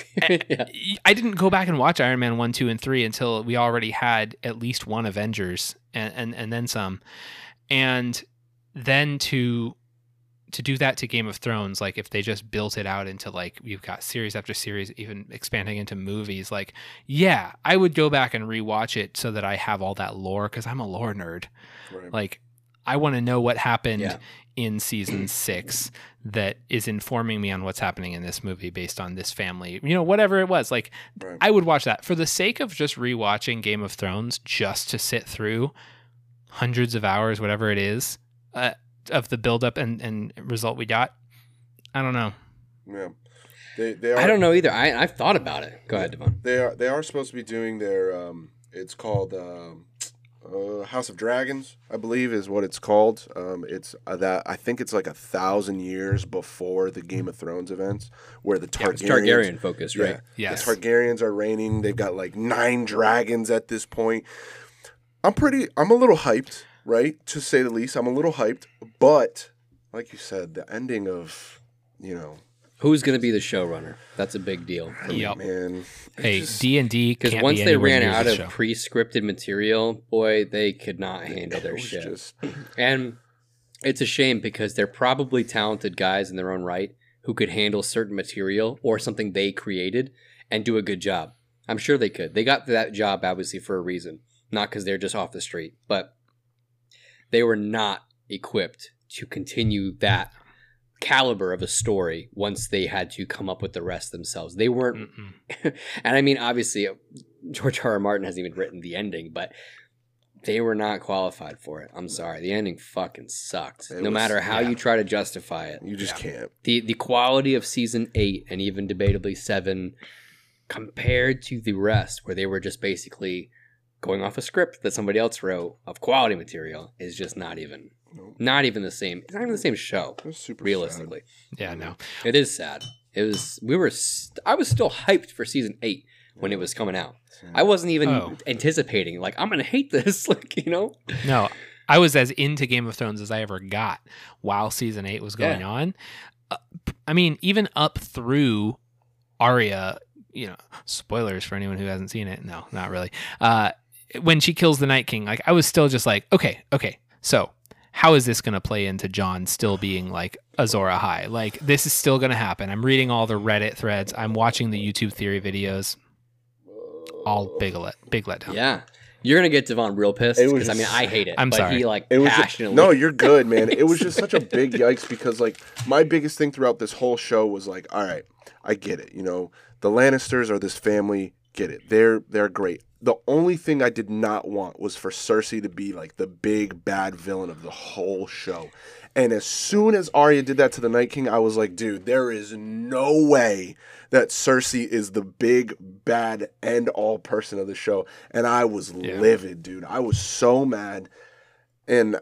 I didn't go back and watch Iron Man 1, 2, and 3 until we already had at least one Avengers and then some. And then to to do that to Game of Thrones, like if they just built it out into like you've got series after series, even expanding into movies, like yeah, I would go back and rewatch it so that I have all that lore, because I'm a lore nerd. Right. Like I want to know what happened Yeah. in season 6 that is informing me on what's happening in this movie based on this family, whatever it was. Like Right. I would watch that for the sake of just rewatching Game of Thrones, just to sit through hundreds of hours, whatever it is, of the buildup and result we got. I don't know. Yeah. They are, I don't know either. I've thought about it. Go ahead, Devon. They are supposed to be doing their it's called House of Dragons, I believe is what it's called. It's that I think it's like 1,000 years before the Game of Thrones events, where the Yeah, it's Targaryens, Targaryen focused, right? Yes. the Targaryens are reigning. They've got like 9 dragons at this point. I'm a little hyped, right? To say the least, I'm a little hyped. But like you said, the ending of, Who's going to be the showrunner? That's a big deal. Yep. man. Hey, just- D&D Because can't once be they anywhere ran near out this of show. pre-scripted material, boy, they could not handle their it was shit. just And it's a shame because they're probably talented guys in their own right who could handle certain material or something they created and do a good job. I'm sure they could. They got that job obviously for a reason, not because they're just off the street, but they were not equipped to continue that caliber of a story once they had to come up with the rest themselves. They weren't, and I mean, obviously, George R. R. Martin hasn't even written the ending, but they were not qualified for it. I'm sorry. The ending fucking sucked. It No was- matter how yeah. you try to justify it. you just can't. The quality of season 8 and even debatably 7 compared to the rest, where they were just basically going off a script that somebody else wrote of quality material, is just not even the same. It's not even the same show, It was super realistically. Yeah, no. It is sad. It was. I was still hyped for season 8 when it was coming out. I wasn't even anticipating like I'm gonna hate this. No, I was as into Game of Thrones as I ever got while season 8 was going Yeah. on. I mean, even up through Arya, spoilers for anyone who hasn't seen it. No, not really. When she kills the Night King, like I was still just like, okay. So how is this going to play into Jon still being like Azor Ahai? Like this is still going to happen. I'm reading all the Reddit threads. I'm watching the YouTube theory videos. All big letdown. Yeah, you're gonna get Devon real pissed It was because I mean just- I hate it. I'm but sorry. He like It was just, passionately. no, you're good, man. It was just such a big yikes because like my biggest thing throughout this whole show was like, all right, I get it. The Lannisters are this family. Get it. They're great. The only thing I did not want was for Cersei to be like the big bad villain of the whole show. And as soon as Arya did that to the Night King, I was like, dude, there is no way that Cersei is the big bad end all person of the show. And I was livid, dude. I was so mad. And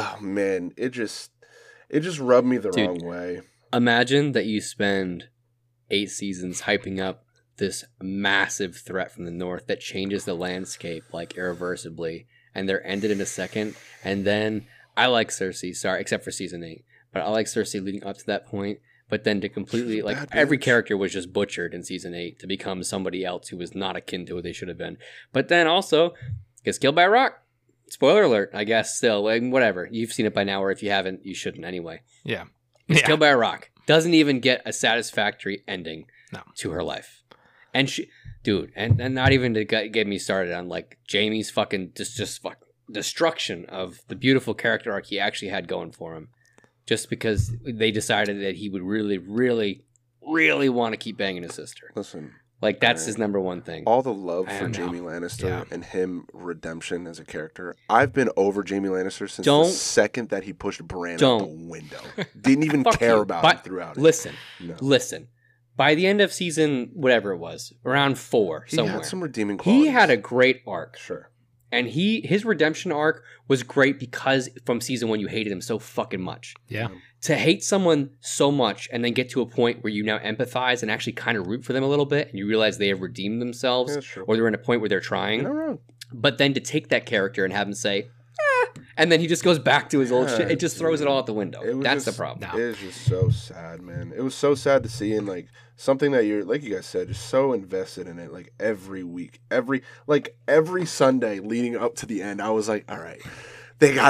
man, it just rubbed me the wrong way. Imagine that you spend 8 seasons hyping up this massive threat from the north that changes the landscape like irreversibly, and they're ended in a second. And then I like Cersei, sorry, except for season 8, but I like Cersei leading up to that point. But then to completely, like, bad every bitch. character was just butchered in season 8 to become somebody else who was not akin to who they should have been. But then also gets killed by a rock. Spoiler alert, I guess. Still, like, whatever. You've seen it by now, or if you haven't, you shouldn't anyway. Yeah. Gets killed by a rock. Doesn't even get a satisfactory ending No. to her life. And she, dude, and not even to get me started on like Jaime's fucking just fuck destruction of the beautiful character arc he actually had going for him, just because they decided that he would really, really, really want to keep banging his sister. Listen, Like that's his number one thing. all the love I for know. Jaime Lannister Yeah. and him redemption as a character. I've been over Jaime Lannister since Don't- the second that he pushed Bran out the don't. window. Didn't even Fuck care you. about But him throughout it. Listen, No. listen. By the end of season whatever it was, around 4 He somewhere, had some redeeming qualities. he had a great arc. Sure. And his redemption arc was great because from season 1 you hated him so fucking much. Yeah. To hate someone so much and then get to a point where you now empathize and actually kind of root for them a little bit and you realize they have redeemed themselves Yeah, that's true. or they're in a point where they're You're trying. not wrong. But then to take that character and have him say, and then he just goes back to his old Yeah, shit. It just throws it all out the window. It was That's just- the problem. No. It was just so sad, man. It was so sad to see, and like something that you're, like you guys said, just so invested in it. Like every week, every Sunday leading up to the end, I was like, all right, they got it.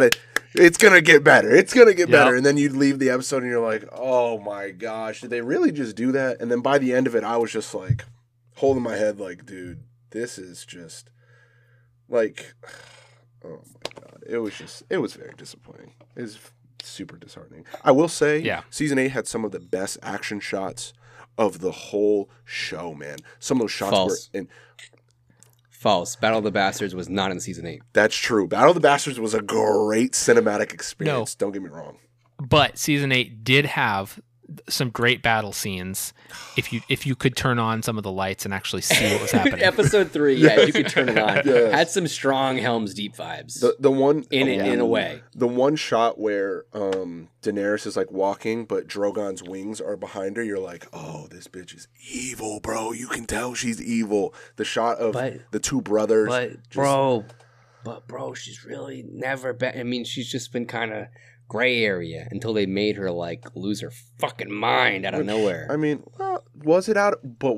it's gonna get better. It's gonna get better. Yep. And then you'd leave the episode and you're like, oh my gosh, did they really just do that? And then by the end of it, I was just like holding my head like, dude, this is just like, oh my god. It was very disappointing. It was super disheartening. I will say, season 8 had some of the best action shots of the whole show, man. Some of those shots False. were in. False. Battle of the Bastards was not in season 8. That's true. Battle of the Bastards was a great cinematic experience. Don't get me wrong. But season 8 did have some great battle scenes. If you could turn on some of the lights and actually see what was happening. Episode 3, yeah, you could turn it on. Yes. Had some strong Helm's Deep vibes. The one in a way. The one shot where Daenerys is like walking, but Drogon's wings are behind her. You're like, oh, this bitch is evil, bro. You can tell she's evil. The shot of the two brothers, But bro, she's really never been. I mean, she's just been kind of gray area until they made her like lose her fucking mind out of nowhere. I mean, well, was it out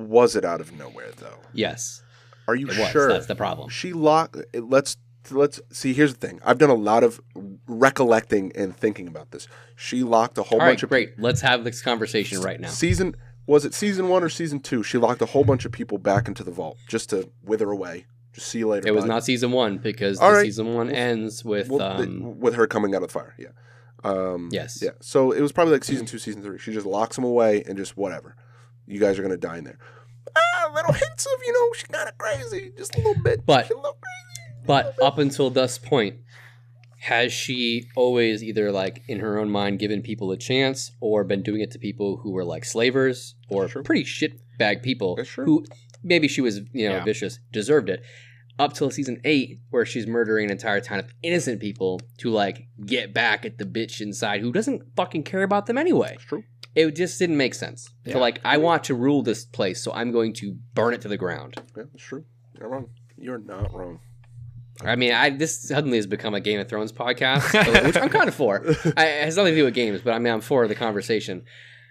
of nowhere though? Yes. Are you It sure? was. That's the problem. She locked. Let's see. Here's the thing. I've done a lot of recollecting and thinking about this. She locked a whole All right, bunch of. Great. Let's have this conversation right now. Was it season 1 or season 2? She locked a whole bunch of people back into the vault just to wither away. Just see you later. It was not season 1 because season 1 ends with with her coming out of the fire. Yeah. Yes. Yeah. So it was probably like season 2, season 3. She just locks them away and just whatever. You guys are gonna die in there. Little hints of she's kind of crazy, just a little bit. But she's a little crazy. But up until this point, has she always either like in her own mind given people a chance, or been doing it to people who were like slavers or pretty shitbag people who maybe she was vicious, deserved it. Up till season 8, where she's murdering an entire town of innocent people to like get back at the bitch inside who doesn't fucking care about them anyway. It's true. It just didn't make sense. Yeah. So like, I want to rule this place, so I'm going to burn it to the ground. Yeah, it's true. You're not wrong. You're not wrong. I mean, this suddenly has become a Game of Thrones podcast, which I'm kind of for. It has nothing to do with games, but I mean, I'm for the conversation.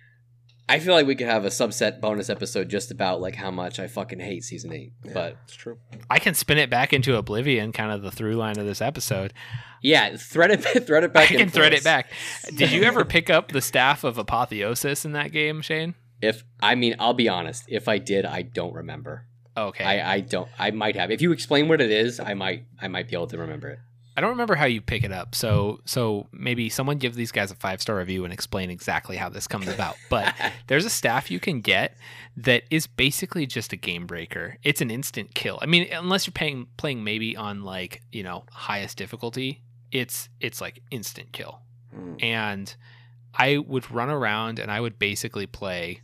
I feel like we could have a subset bonus episode just about like how much I fucking hate season 8. Yeah, but it's true. I can spin it back into Oblivion, kind of the through line of this episode. Yeah, thread it back. I can thread it back. Did you ever pick up the staff of Apotheosis in that game, Shane? I'll be honest. If I did, I don't remember. Okay. I don't. I might have. If you explain what it is, I might be able to remember it. I don't remember how you pick it up. So maybe someone give these guys a 5-star review and explain exactly how this comes about. But there's a staff you can get that is basically just a game breaker. It's an instant kill. I mean, unless you're playing maybe on like, highest difficulty, it's like instant kill. And I would run around and I would basically play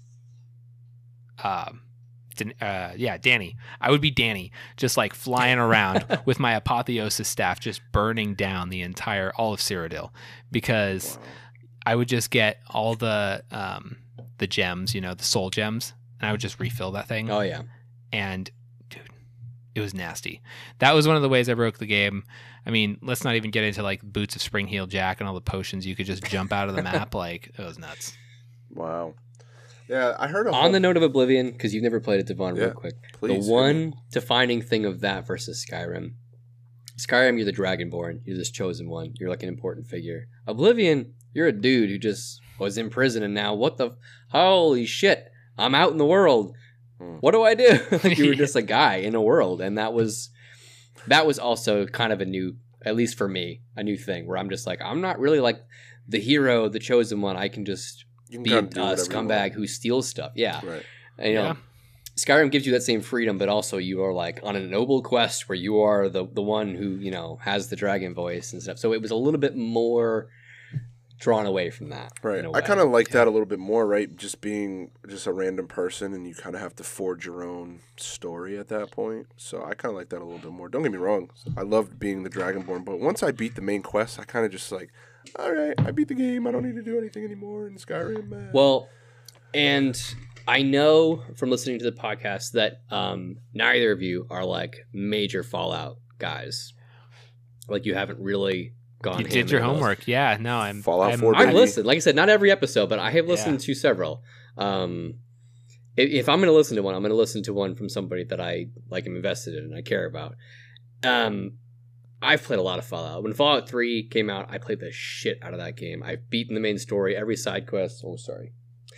Danny. I would be Danny, just like flying around with my Apotheosis staff, just burning down all of Cyrodiil, because I would just get all the gems, the soul gems, and I would just refill that thing. Oh yeah. And dude, it was nasty. That was one of the ways I broke the game. I mean, let's not even get into like Boots of Spring-Heeled Jack and all the potions you could just jump out of the map. Like, it was nuts. Wow. Yeah, I heard on the note of Oblivion, because you've never played it, Devon, real quick. Please, the one defining thing of that versus Skyrim. Skyrim, you're the Dragonborn. You're this chosen one. You're like an important figure. Oblivion, you're a dude who just was in prison, and now holy shit, I'm out in the world. What do I do? You were just a guy in a world, and that was also kind of a new, at least for me, a new thing where I'm just like, I'm not really like the hero, the chosen one. I can just be a scumbag who steals stuff. Yeah. Right. And, Skyrim gives you that same freedom, but also you are like on a noble quest where you are the one who, has the dragon voice and stuff. So it was a little bit more drawn away from that. Right. I kind of like that a little bit more, right? Just being just a random person and you kind of have to forge your own story at that point. So I kind of like that a little bit more. Don't get me wrong. I loved being the Dragonborn, but once I beat the main quest, I kind of just like, all right, I beat the game. I don't need to do anything anymore in Skyrim, man. Well, and I know from listening to the podcast that neither of you are like major Fallout guys. Like you haven't really gone. You did your homework. Yeah, no, I'm Fallout 4. I've listened. Like I said, not every episode, but I have listened to several. If I'm going to listen to one, I'm going to listen to one from somebody that I like am invested in and I care about. I've played a lot of Fallout. When Fallout 3 came out, I played the shit out of that game. I've beaten the main story, every side quest. Oh, sorry.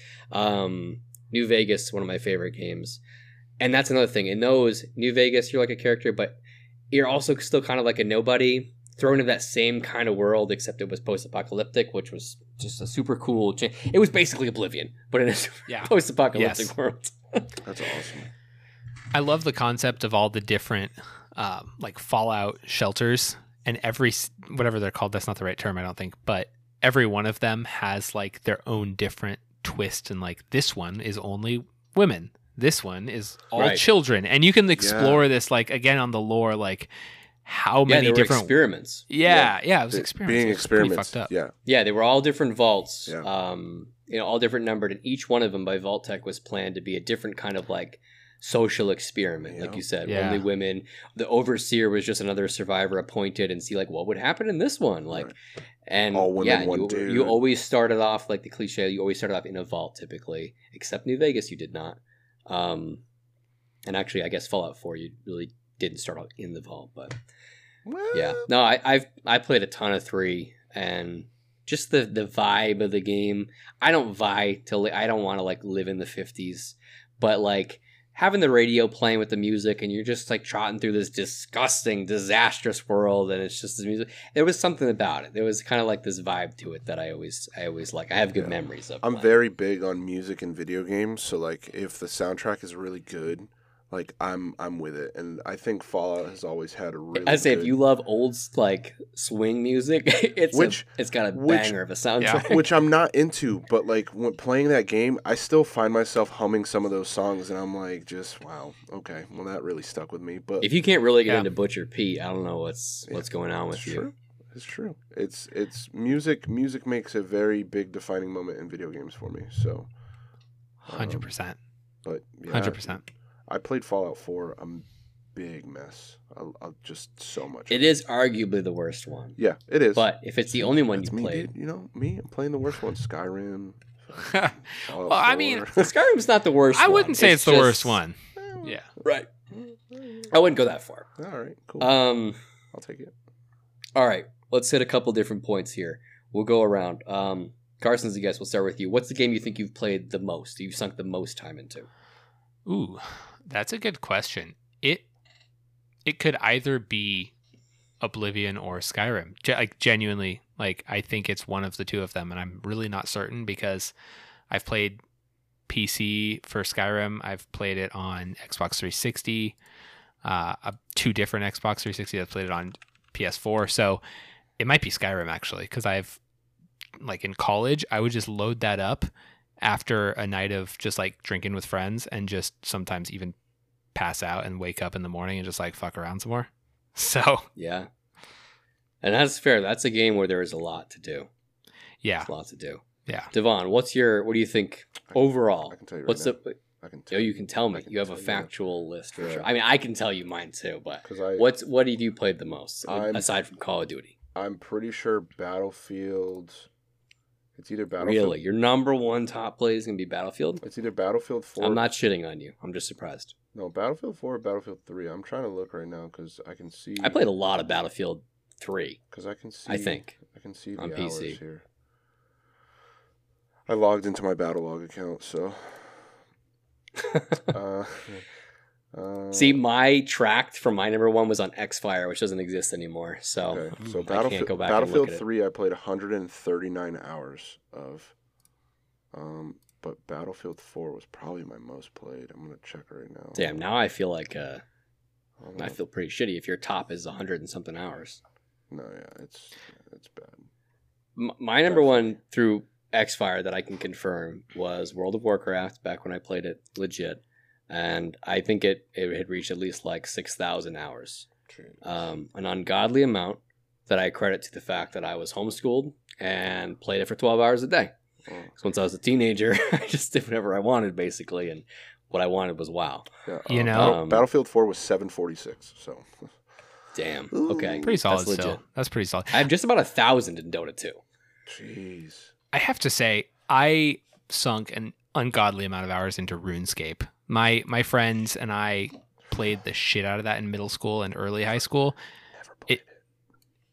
New Vegas, one of my favorite games. And that's another thing. In those, New Vegas, you're like a character, but you're also still kind of like a nobody, thrown into that same kind of world, except it was post-apocalyptic, which was just a super cool change. It was basically Oblivion, but in a post-apocalyptic world. That's awesome. I love the concept of all the different like Fallout shelters, and every whatever they're called, that's not the right term, I don't think, but every one of them has like their own different twist, and like this one is only women, this one is all children, and you can explore this like again on the lore, like how many different experiments. It was experiments. Being experiments. Fucked up. Yeah, they were all different vaults. Yeah. All different numbered, and each one of them by Vault-Tec was planned to be a different kind of like social experiment, like you said. Only women. The overseer was just another survivor appointed, and see like what would happen in this one, like. And all women, one dude. You always started off like the cliche. You always started off in a vault, typically, except New Vegas, you did not. And actually, I guess Fallout 4, you really didn't start out in the vault, but yeah. No, I played a ton of 3, and just the vibe of the game. I don't vie to. I don't want to like live in the 50s, but like having the radio playing with the music, and you're just like trotting through this disgusting, disastrous world, and it's just the music. There was something about it. There was kind of like this vibe to it that I always like. I have good memories of. I'm very big on music and video games, so like if the soundtrack is really good, like I'm with it. And I think Fallout has always had a really. I'd say if you love old like swing music, it's got a banger of a soundtrack. Which I'm not into, but like when playing that game, I still find myself humming some of those songs, and I'm like, just wow, okay, well that really stuck with me. But if you can't really get into Butcher Pete, I don't know what's going on with you. True. It's true. It's music. Music makes a very big defining moment in video games for me. So, 100%. But 100%. I played Fallout 4. I'm big mess. I'll just so much. It is arguably the worst one. Yeah, it is. But if it's the only one you played, dude. You know me. I'm playing the worst one. Skyrim. Well, I mean, Skyrim's not the worst. I wouldn't say it's the worst one. Yeah. Right. I wouldn't go that far. All right. Cool. I'll take it. All right. Let's hit a couple different points here. We'll go around. Carson's, I guess we'll start with you. What's the game you think you've played the most? You've sunk the most time into? Ooh, that's a good question. It could either be Oblivion or Skyrim. Like genuinely, like I think it's one of the two of them, and I'm really not certain because I've played PC for Skyrim. I've played it on Xbox 360, 2 different Xbox 360. I've played it on PS4, so it might be Skyrim actually, because I've like in college I would just load that up after a night of just like drinking with friends, and just sometimes even pass out and wake up in the morning and just like fuck around some more. So yeah, and that's fair. That's a game where there is a lot to do. Yeah, there's a lot to do. Yeah, Devon, what do you think overall? I can tell you. What's right the? I can tell you can tell me. You have a factual list for sure. Yeah. I mean, I can tell you mine too, but what have you played the most aside from Call of Duty? I'm pretty sure Battlefield. It's either Battlefield. Really, your number one top play is gonna be Battlefield? It's either Battlefield 4. I'm not shitting on you. I'm just surprised. No, Battlefield 4 or Battlefield 3. I'm trying to look right now because I can see. I played a lot of Battlefield 3. Because I can see. I think I can see the on hours PC here. I logged into my Battlelog account, so. See, my tracked from my number one was on Xfire, which doesn't exist anymore. So, okay. So I can't go back Battlefield and look 3, I played 139 hours of. But Battlefield 4 was probably my most played. I'm gonna check right now. Damn, now I feel like I feel pretty shitty if your top is 100 and something hours. No, yeah, it's bad. My number one through Xfire that I can confirm was World of Warcraft back when I played it legit, and I think it had reached at least like 6,000 hours, an ungodly amount that I credit to the fact that I was homeschooled and played it for 12 hours a day. So once I was a teenager, I just did whatever I wanted basically, and what I wanted was WoW. Yeah, Battlefield 4 was 746. So, damn. Okay, pretty solid still. That's pretty solid. I have just about 1,000 in Dota 2. Jeez. I have to say, I sunk an ungodly amount of hours into RuneScape. My friends and I played the shit out of that in middle school and early high school.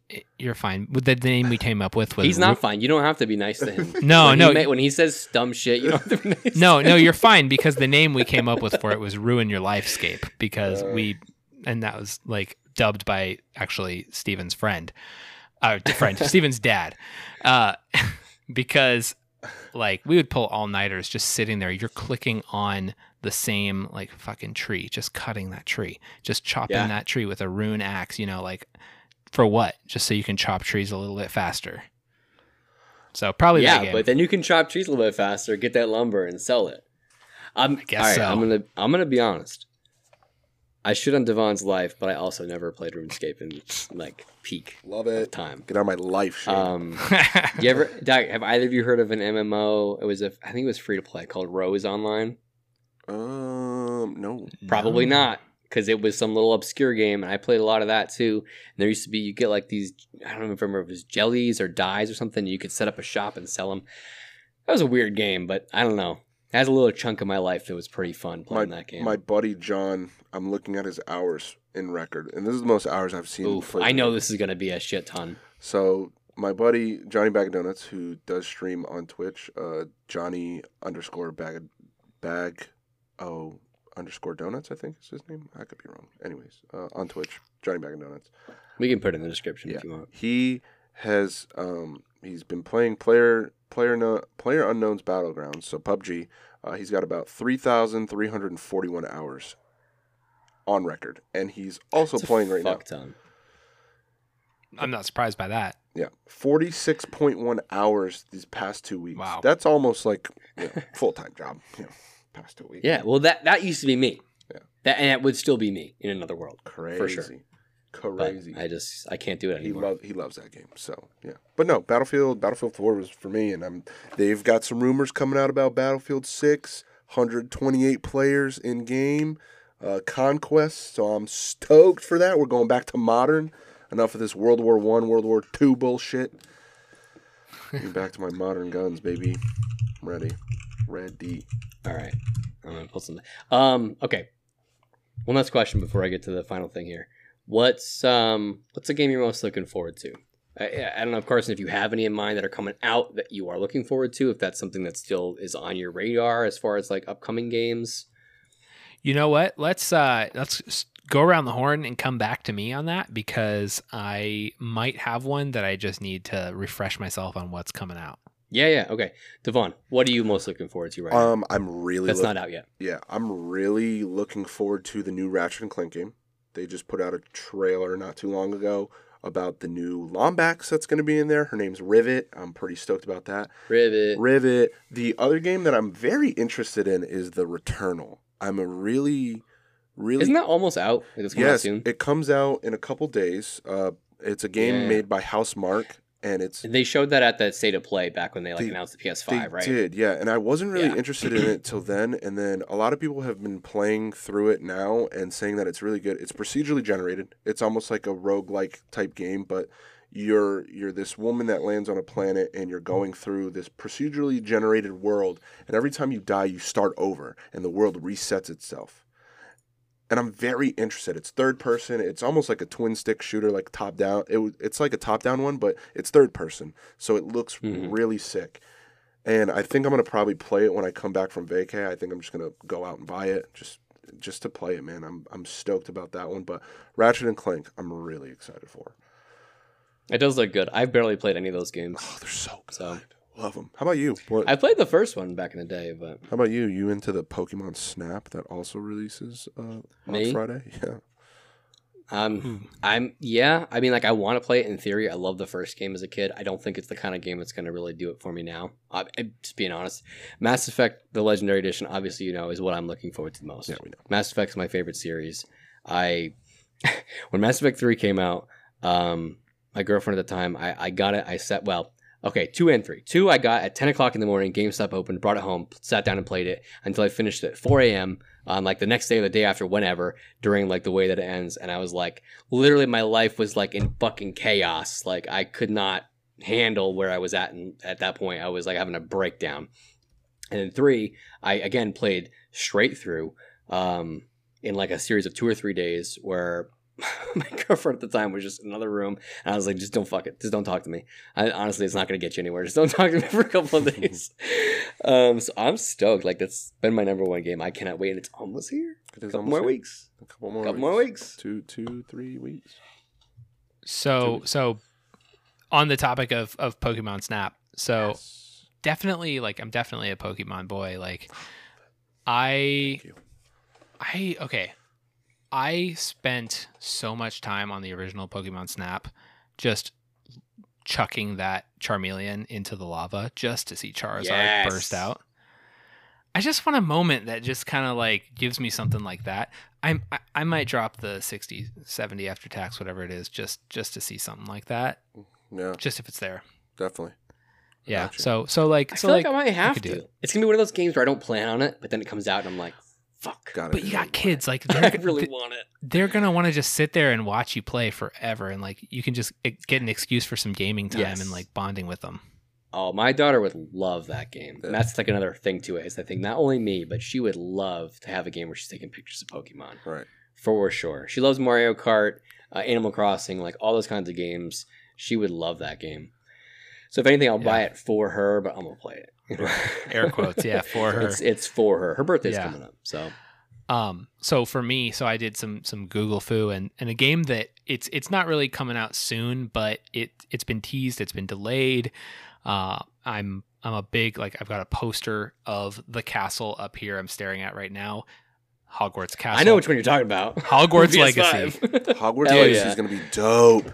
You're fine. With the name we came up with was He's not fine. You don't have to be nice to him. No, When he says dumb shit, you don't have to be nice. No, you're fine because the name we came up with for it was Ruin Your Lifescape because and that was like dubbed by actually Steven's friend, Steven's dad, because like we would pull all-nighters just sitting there. You're clicking on the same like fucking tree, just cutting that tree, just chopping that tree with a rune axe, like for what? Just so you can chop trees a little bit faster. So probably that game. But then you can chop trees a little bit faster, get that lumber, and sell it. I guess so. I'm gonna be honest. I shit on Devon's life, but I also never played RuneScape in like peak. Love it. Time. Get out of my life, Shane. You ever, Doug, have either of you heard of an MMO? I think it was free to play called Rose Online. No. Probably not, because it was some little obscure game, and I played a lot of that too. And there used to be, you get like these, I don't even remember if it was jellies or dyes or something. You could set up a shop and sell them. That was a weird game, but I don't know. It has a little chunk of my life that was pretty fun playing that game. My buddy John, I'm looking at his hours in record, and this is the most hours I've seen. Oof, I know this is going to be a shit ton. So my buddy Johnny Bag of Donuts, who does stream on Twitch, Johnny _bag _ donuts, I think is his name. I could be wrong. Anyways, on Twitch, Johnny Bag of Donuts. We can put it in the description if you want. He has he's been playing Player Unknown's Battlegrounds, so PUBG. He's got about 3,341 hours on record, and he's also playing right now. Ton. I'm not surprised by that. Yeah, 46.1 hours these past 2 weeks. Wow, that's almost like full-time job. Past 2 weeks. Yeah, well, that used to be me. Yeah, and it would still be me in another world. Crazy, for sure. Crazy. But I can't do it anymore. He loves that game. So yeah, but no, Battlefield 4 was for me, and they've got some rumors coming out about Battlefield 6, 128 players in game, Conquest. So I'm stoked for that. We're going back to modern. Enough of this World War I, World War II bullshit. Getting back to my modern guns, baby. I'm ready. All right, I'm gonna pull something. Okay. One last question before I get to the final thing here. What's a game you're most looking forward to? I don't know, Carson, if you have any in mind that are coming out that you are looking forward to, if that's something that still is on your radar as far as like upcoming games. You know what? Let's go around the horn and come back to me on that because I might have one that I just need to refresh myself on what's coming out. Yeah, okay. Devon, what are you most looking forward to right now? I'm really that's not out yet. Yeah, I'm really looking forward to the new Ratchet and Clank game. They just put out a trailer not too long ago about the new Lombax that's going to be in there. Her name's Rivet. I'm pretty stoked about that. Rivet. The other game that I'm very interested in is the Returnal. I'm a really Isn't that almost out? Yes, soon? It comes out in a couple days. It's a game made by Housemarque. And they showed that at the State of Play back when they announced the PS5, right? They did, yeah. And I wasn't really interested in it till then. And then a lot of people have been playing through it now and saying that it's really good. It's procedurally generated. It's almost like a roguelike type game, but you're this woman that lands on a planet and you're going through this procedurally generated world. And every time you die, you start over and the world resets itself. And I'm very interested. It's third person. It's almost like a twin stick shooter, like top down. It's like a top down one, but it's third person. So it looks really sick. And I think I'm going to probably play it when I come back from vacay. I think I'm just going to go out and buy it just to play it, man. I'm stoked about that one. But Ratchet and Clank, I'm really excited for. It does look good. I've barely played any of those games. Oh, they're so good. So. Love them. How about you? I played the first one back in the day, but how about you? You into the Pokemon Snap that also releases on Friday? Yeah. I mean, like I want to play it in theory. I love the first game as a kid. I don't think it's the kind of game that's going to really do it for me now. Just being honest, Mass Effect: The Legendary Edition, obviously, is what I'm looking forward to the most. Yeah, we know. Mass Effect's my favorite series. When Mass Effect 3 came out, my girlfriend at the time, I got it. I set 2 and 3. 2 I got at 10 o'clock in the morning, GameStop opened, brought it home, sat down and played it until I finished it at 4 a.m. on like the next day or the day after, whenever, during like the way that it ends. And I was like, literally my life was like in fucking chaos. Like I could not handle where I was at. And at that point I was like having a breakdown. And then 3, I again played straight through in like a series of 2 or 3 days where my girlfriend at the time was just in another room, and I was like, just don't fuck it. Just don't talk to me. Honestly, it's not going to get you anywhere. Just don't talk to me for a couple of days. So I'm stoked. Like, that's been my number one game. I cannot wait. It's almost here. It is Couple almost more here. weeks. A couple more Couple weeks. more weeks. 3 weeks. So on the topic of Pokemon Snap, so Yes. definitely, like, I'm definitely a Pokemon boy. Like, I Thank you. I spent so much time on the original Pokemon Snap just chucking that Charmeleon into the lava just to see Charizard Yes. burst out. I just want a moment that just kind of like gives me something like that. I might drop the 60, 70 after tax, whatever it is, just to see something like that. Yeah, Just if it's there. definitely. Yeah. Gotcha. So like I so feel like like I might have could do to. it. It's going to be one of those games where I don't plan on it, but then it comes out and I'm like, fuck. Gotta but do you got it. kids like I they're, really want it. they're gonna want to just sit there and watch you play forever, and like you can just get an excuse for some gaming time Yes. and like bonding with them. Oh, my daughter would love that game. Yeah. And that's like another thing to it. Is I think not only me, but she would love to have a game where she's taking pictures of Pokemon. Right. For sure. She loves Mario Kart, Animal Crossing, like all those kinds of games. She would love that game. So if anything, I'll buy it for her, but I'm gonna play it. Air quotes, yeah, for her. It's for her. Her birthday's Yeah. coming up, so So for me, so I did some Google Fu and a game that it's not really coming out soon, but it's been teased, it's been delayed. I'm a big, like, I've got a poster of the castle up here I'm staring at right now. Hogwarts Castle. I know which one you're talking about. Hogwarts PS5. Legacy. Hogwarts Hell Legacy yeah. is gonna be dope.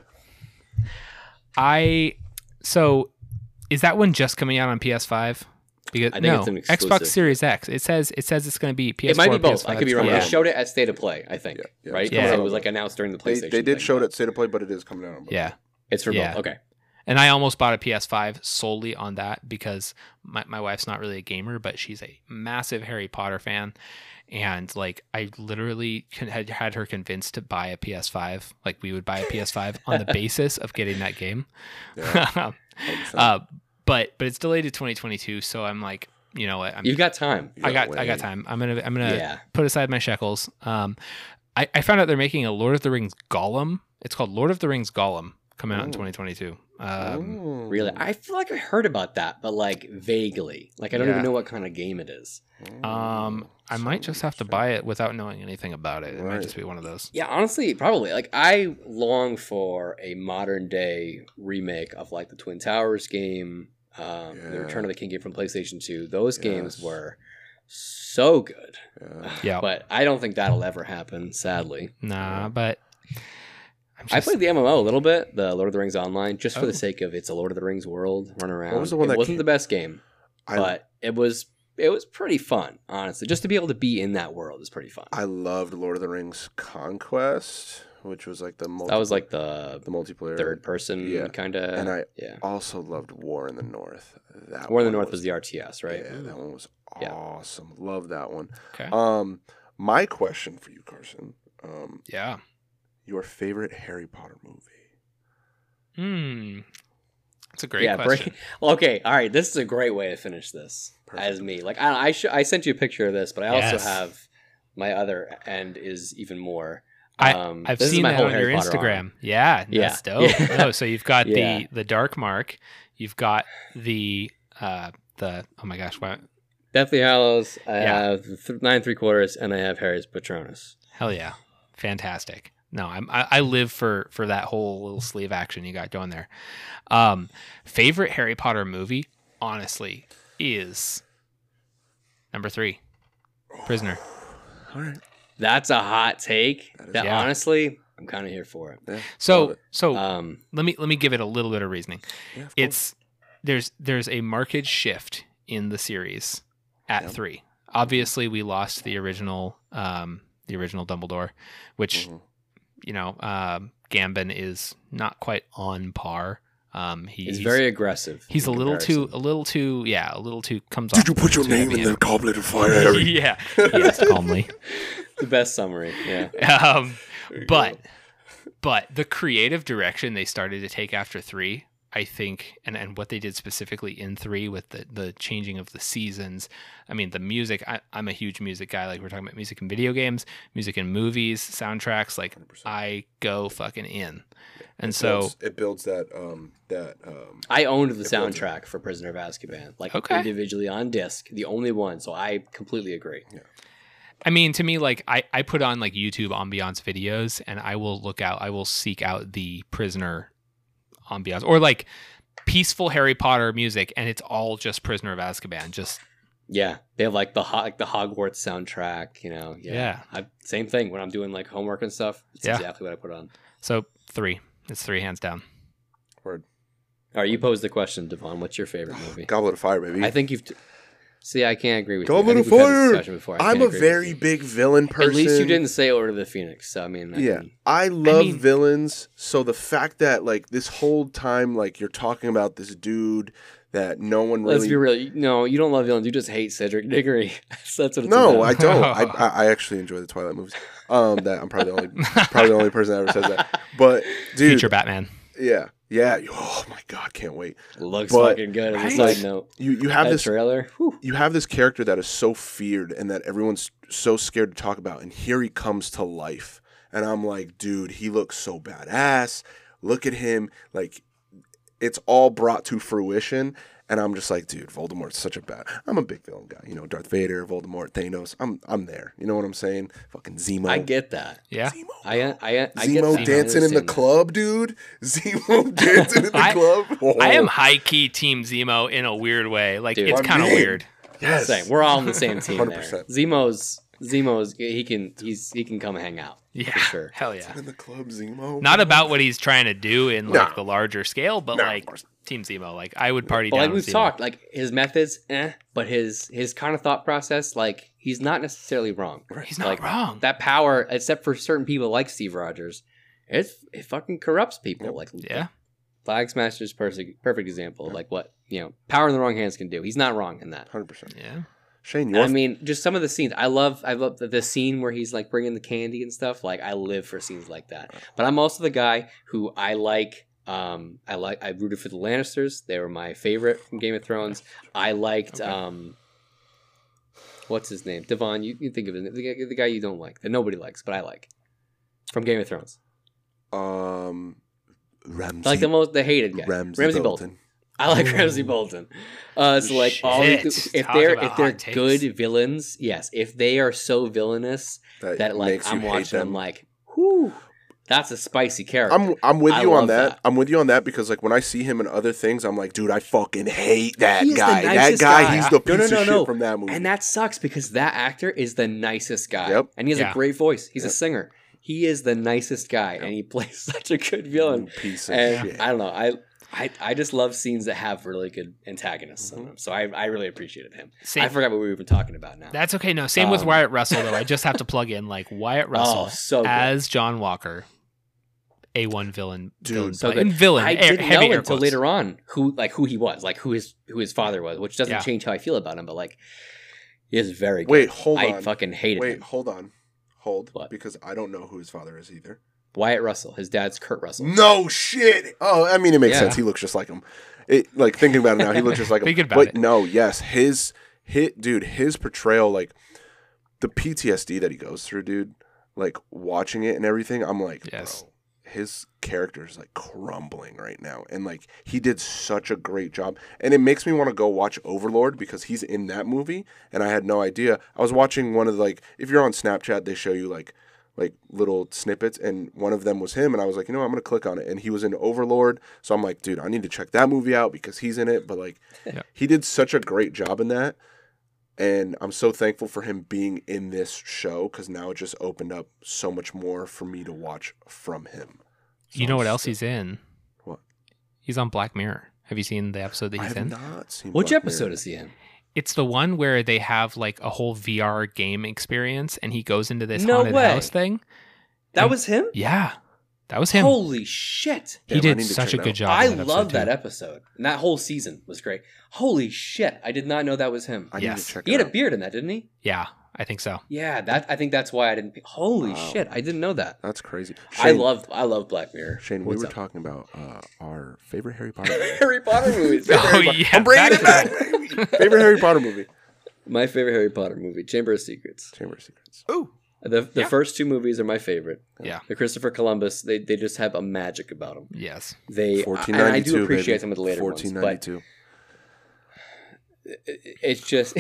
So is that one just coming out on PS5? Because I think no, it's an Xbox exclusive. Series X. It says it's going to be PS4. It might be both. PS5. I could be wrong. Yeah. They showed it at State of Play, I think. Yeah, right? Yeah. It was like announced during the PlayStation. They did thing. show it at State of Play, but it is coming out on both. Yeah. It's for Yeah. both. Okay. And I almost bought a PS5 solely on that because my wife's not really a gamer, but she's a massive Harry Potter fan. And like, I literally had her convinced to buy a PS5. Like, we would buy a PS5 on the basis of getting that game. Yeah. 100%. But it's delayed to 2022. So I'm like, you know what? You've got time. You I gotta got wait. time. I'm gonna Yeah. put aside my shekels. I found out they're making a Lord of the Rings Gollum. It's called Lord of the Rings Gollum, coming out in Ooh. 2022. Ooh. Really? I feel like I heard about that, but like vaguely. Like I don't Yeah. even know what kind of game it is. I might just have to buy it without knowing anything about it. It might Right. just be one of those. Yeah, honestly, probably. Like I long for a modern day remake of like the Twin Towers game, the Return of the King game from PlayStation 2. Those games Yes. were so good. Yeah. Yeah. But I don't think that'll ever happen, sadly. Nah, but I'm I played the MMO a little bit, the Lord of the Rings Online, just for Oh. the sake of it's a Lord of the Rings world, run around. was the one it that wasn't came- the best game, I, but it was pretty fun, honestly. Just to be able to be in that world is pretty fun. I loved Lord of the Rings Conquest, which was like the That was like the multiplayer. third person Yeah. kind of. And I yeah. also loved War in the North. That War in the one North was the RTS, right? Yeah, that one was Yeah. awesome. Love that one. okay. My question for you, Carson. Yeah. Your favorite Harry Potter movie? That's a great question. Okay, all right. This is a great way to finish this Perfect. as me. Like I sent you a picture of this, but I also Yes. have my other end is even more. I've this is seen my that whole on your Harry Potter Instagram. arm. Yeah, Yeah. that's dope. Yeah. No, so you've got Yeah. the Dark Mark, you've got the oh my gosh, what? Deathly Hallows. I Yeah. have 9 3/4, and I have Harry's Patronus. Hell yeah, fantastic. No, I live for that whole little sleeve action you got going there. Favorite Harry Potter movie, honestly, is number 3, Prisoner. All right. That's a hot take. That is- That Yeah. honestly, I'm kind of here for it. Yeah, love So it. let me give it a little bit of reasoning. Yeah, of course. It's there's a marked shift in the series at Yep. 3. Obviously, we lost the original Dumbledore, which Mhm. you know, Gambon is not quite on par. He's very aggressive. He's a in little too comparison. comes Did off you put your too name heavy in the goblet of fire, Harry? yeah, yes, calmly. The best summary. Yeah. There you But go. the creative direction they started to take after 3 I think, and what they did specifically in 3 with the changing of the seasons. I mean, the music, I'm a huge music guy. Like, we're talking about music in video games, music in movies, soundtracks. Like, 100%. I go fucking in. And it builds that I owned the soundtrack for Prisoner of Azkaban, like individually on disc, the only one. So I completely agree. Yeah. I mean, to me, like, I put on like YouTube ambiance videos, and I will seek out the Prisoner ambiance or like peaceful Harry Potter music, and it's all just Prisoner of Azkaban. Just they have like the Hogwarts soundtrack, you know. Yeah. Same thing when I'm doing like homework and stuff. It's exactly what I put on. So 3, it's 3 hands down. Word. All right, you posed the question, Devon. What's your favorite movie? Goblet of Fire, baby. I think you've. See, I can't agree with you. Goblet of Fire. I'm a very big villain person. At least you didn't say Order of the Phoenix. So I mean, I love villains. So the fact that like this whole time, like you're talking about this dude that no one really. Let's be real. No, you don't love villains. You just hate Cedric Diggory. That's what it's No, about. I don't. I actually enjoy the Twilight movies. That I'm probably the only person that ever says that. But dude, future Batman. Yeah. Oh my god, can't wait. Looks fucking good. As a side note, you have this trailer. You have this character that is so feared and that everyone's so scared to talk about, and here he comes to life, and I'm like, dude, he looks so badass. Look at him, like it's all brought to fruition. And I'm just like, dude, Voldemort's such a bad. I'm a big villain guy, you know, Darth Vader, Voldemort, Thanos. I'm there. You know what I'm saying? Fucking Zemo. I get that. Yeah. Zemo. I get Zemo that. dancing in the club, dude. Zemo dancing in the club. Oh. I am high key Team Zemo in a weird way. Like, dude, it's kind of weird. Yes, same. We're all on the same team 100%. there. Zemo's he can come hang out. Yeah, for sure. Hell yeah. In the club, Zemo. Not about what he's trying to do in like the larger scale, but like Team Zemo. Like, I would party down. Like we've Zemo. talked, like his methods, but his kind of thought process, like he's not necessarily wrong. He's not wrong. That power, except for certain people like Steve Rogers, it fucking corrupts people. Yep. Like Flag Smasher's perfect example of like what power in the wrong hands can do. He's not wrong in that. 100%. Yeah. Shane, I mean, just some of the scenes. I love the scene where he's like bringing the candy and stuff. Like, I live for scenes like that. But I'm also the guy who I rooted for the Lannisters. They were my favorite from Game of Thrones. I liked what's his name? Devon. You think of it, the guy you don't like, that nobody likes, but I like from Game of Thrones. Ramsay. Like the hated guy, Ramsay Bolton. I like Ramsay Bolton. So like if they're good villains, yes. If they are so villainous that like I'm watching them like, whoo, that's a spicy character. I'm with you on that. I'm with you on that because like when I see him in other things, I'm like, dude, I fucking hate that guy. That guy, he's the piece of shit from that movie. And that sucks because that actor is the nicest guy. Yep. And he has a great voice. He's a singer. He is the nicest guy, and he plays such a good villain. Piece of shit. I don't know. I just love scenes that have really good antagonists in them. So I really appreciated him. I forgot what we were even talking about now. That's okay. No, same with Wyatt Russell, though. I just have to plug in like Wyatt Russell as John Walker, A1 villain. Dude, so good. Villain. I didn't know until later on who he was, like who his father was, which doesn't change how I feel about him, but like he is very good. Wait, hold on. I fucking hated him. Hold on. Hold. What? Because I don't know who his father is either. Wyatt Russell. His dad's Kurt Russell. No shit. Oh, I mean, it makes sense. He looks just like him. Like thinking about it now, he looks just like him. Thinking about but it. No, yes, his portrayal, like the PTSD that he goes through, dude. Like watching it and everything, I'm like, bro, his character is like crumbling right now, and like he did such a great job, and it makes me want to go watch Overlord because he's in that movie, and I had no idea. I was watching one of the, like, if you're on Snapchat, they show you like little snippets, and one of them was him, and I was like, I'm gonna click on it, and he was in Overlord, so I'm like, dude, I need to check that movie out because he's in it. But like, he did such a great job in that, and I'm so thankful for him being in this show because now it just opened up so much more for me to watch from him. So you know what else he's in? What? He's on Black Mirror. Have you seen the episode that he's in? I have not seen. Which Black episode Mirror. is he in? It's the one where they have like a whole VR game experience, and he goes into this haunted house thing. That was him? Yeah, that was him. Holy shit! He did such a good job. I love that episode, and that whole season was great. Holy shit! I did not know that was him. I need to check it out. He had a beard in that, didn't he? Yeah, I think so. Yeah, I think that's why I didn't. Holy Wow. shit, I didn't know that. That's crazy. I love Black Mirror. Shane, we What's were up? talking about our favorite Harry Potter movie. Harry Potter movies. Oh yeah, I'm bringing it back back, to baby. Favorite Harry Potter movie? My favorite Harry Potter movie, Chamber of Secrets. Chamber of Secrets. Ooh, The Yeah. first two movies are my favorite. yeah, The Christopher Columbus, they just have a magic about them. yes. They, and 1492. I do appreciate baby. some of the later ones, but 1492. it's just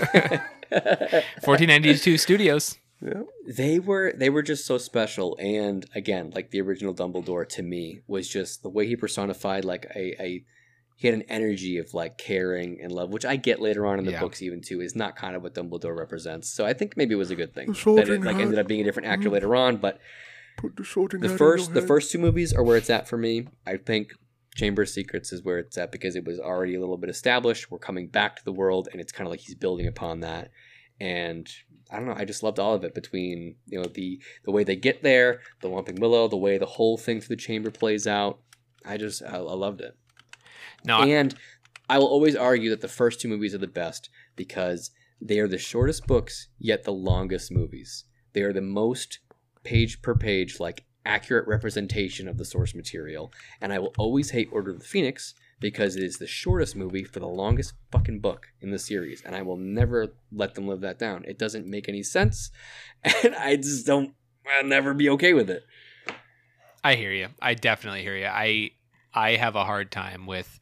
1492 Studios. Yeah. they were just so special. And again, like the original Dumbledore to me was just the way he personified like he had an energy of like caring and love, which I get later on in the Yeah. books even too, is not kind of what Dumbledore represents. So I think maybe it was a good thing The that Sorting it like Hat. ended up being a different actor later on. But Put the sorting the hat in first your the head. first two movies are where it's at for me. I think Chamber of Secrets is where it's at because it was already a little bit established. We're coming back to the world, and it's kind of like he's building upon that. And I don't know, I just loved all of it, between the way they get there, the Whomping Willow, the way the whole thing through the chamber plays out. I loved it. No, And I will always argue that the first two movies are the best because they are the shortest books, yet the longest movies. They are the most page per page, like accurate representation of the source material. And I will always hate Order of the Phoenix because it is the shortest movie for the longest fucking book in the series. And I will never let them live that down. It doesn't make any sense. And I'll never be okay with it. I hear you. I definitely hear you. I have a hard time with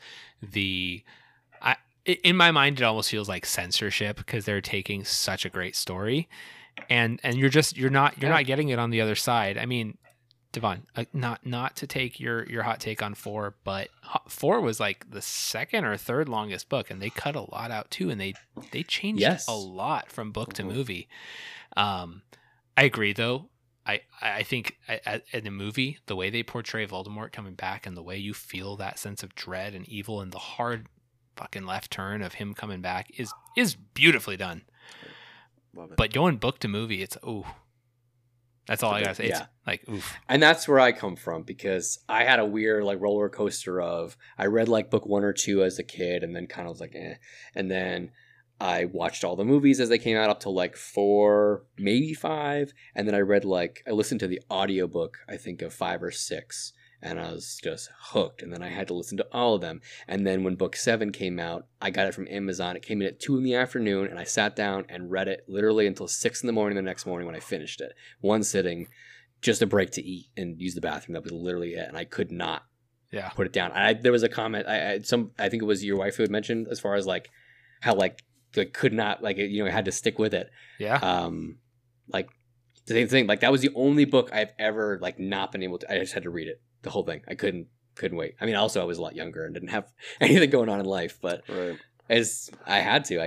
in my mind, it almost feels like censorship because they're taking such a great story, and you're not getting it on the other side. I mean, Devon, not to take your hot take on 4, but 4 was like the second or third longest book, and they cut a lot out too, and they changed Yes. a lot from book to movie. I agree though. I think in the movie, the way they portray Voldemort coming back and the way you feel that sense of dread and evil and the hard fucking left turn of him coming back is beautifully done. Love it. But going book to movie, it's ooh. That's all I gotta say. Yeah. It's like oof. And that's where I come from, because I had a weird like roller coaster of, I read like book 1 or 2 as a kid and then kind of was like eh. And then I watched all the movies as they came out up to like 4, maybe 5. And then I listened to the audiobook, I think of 5 or 6. And I was just hooked. And then I had to listen to all of them. And then when book 7 came out, I got it from Amazon. It came in at 2 in the afternoon, and I sat down and read it literally until 6 in the morning the next morning when I finished it. One sitting, just a break to eat and use the bathroom. That was literally it. And I could not Yeah. put it down. There was a comment, I think it was your wife who had mentioned, as far as like how like could not, like, had to stick with it. Yeah. Like the same thing. Like that was the only book I've ever like not been able to. I just had to read it, the whole thing. I couldn't wait. I mean, also I was a lot younger and didn't have anything going on in life, but Right. as I had to,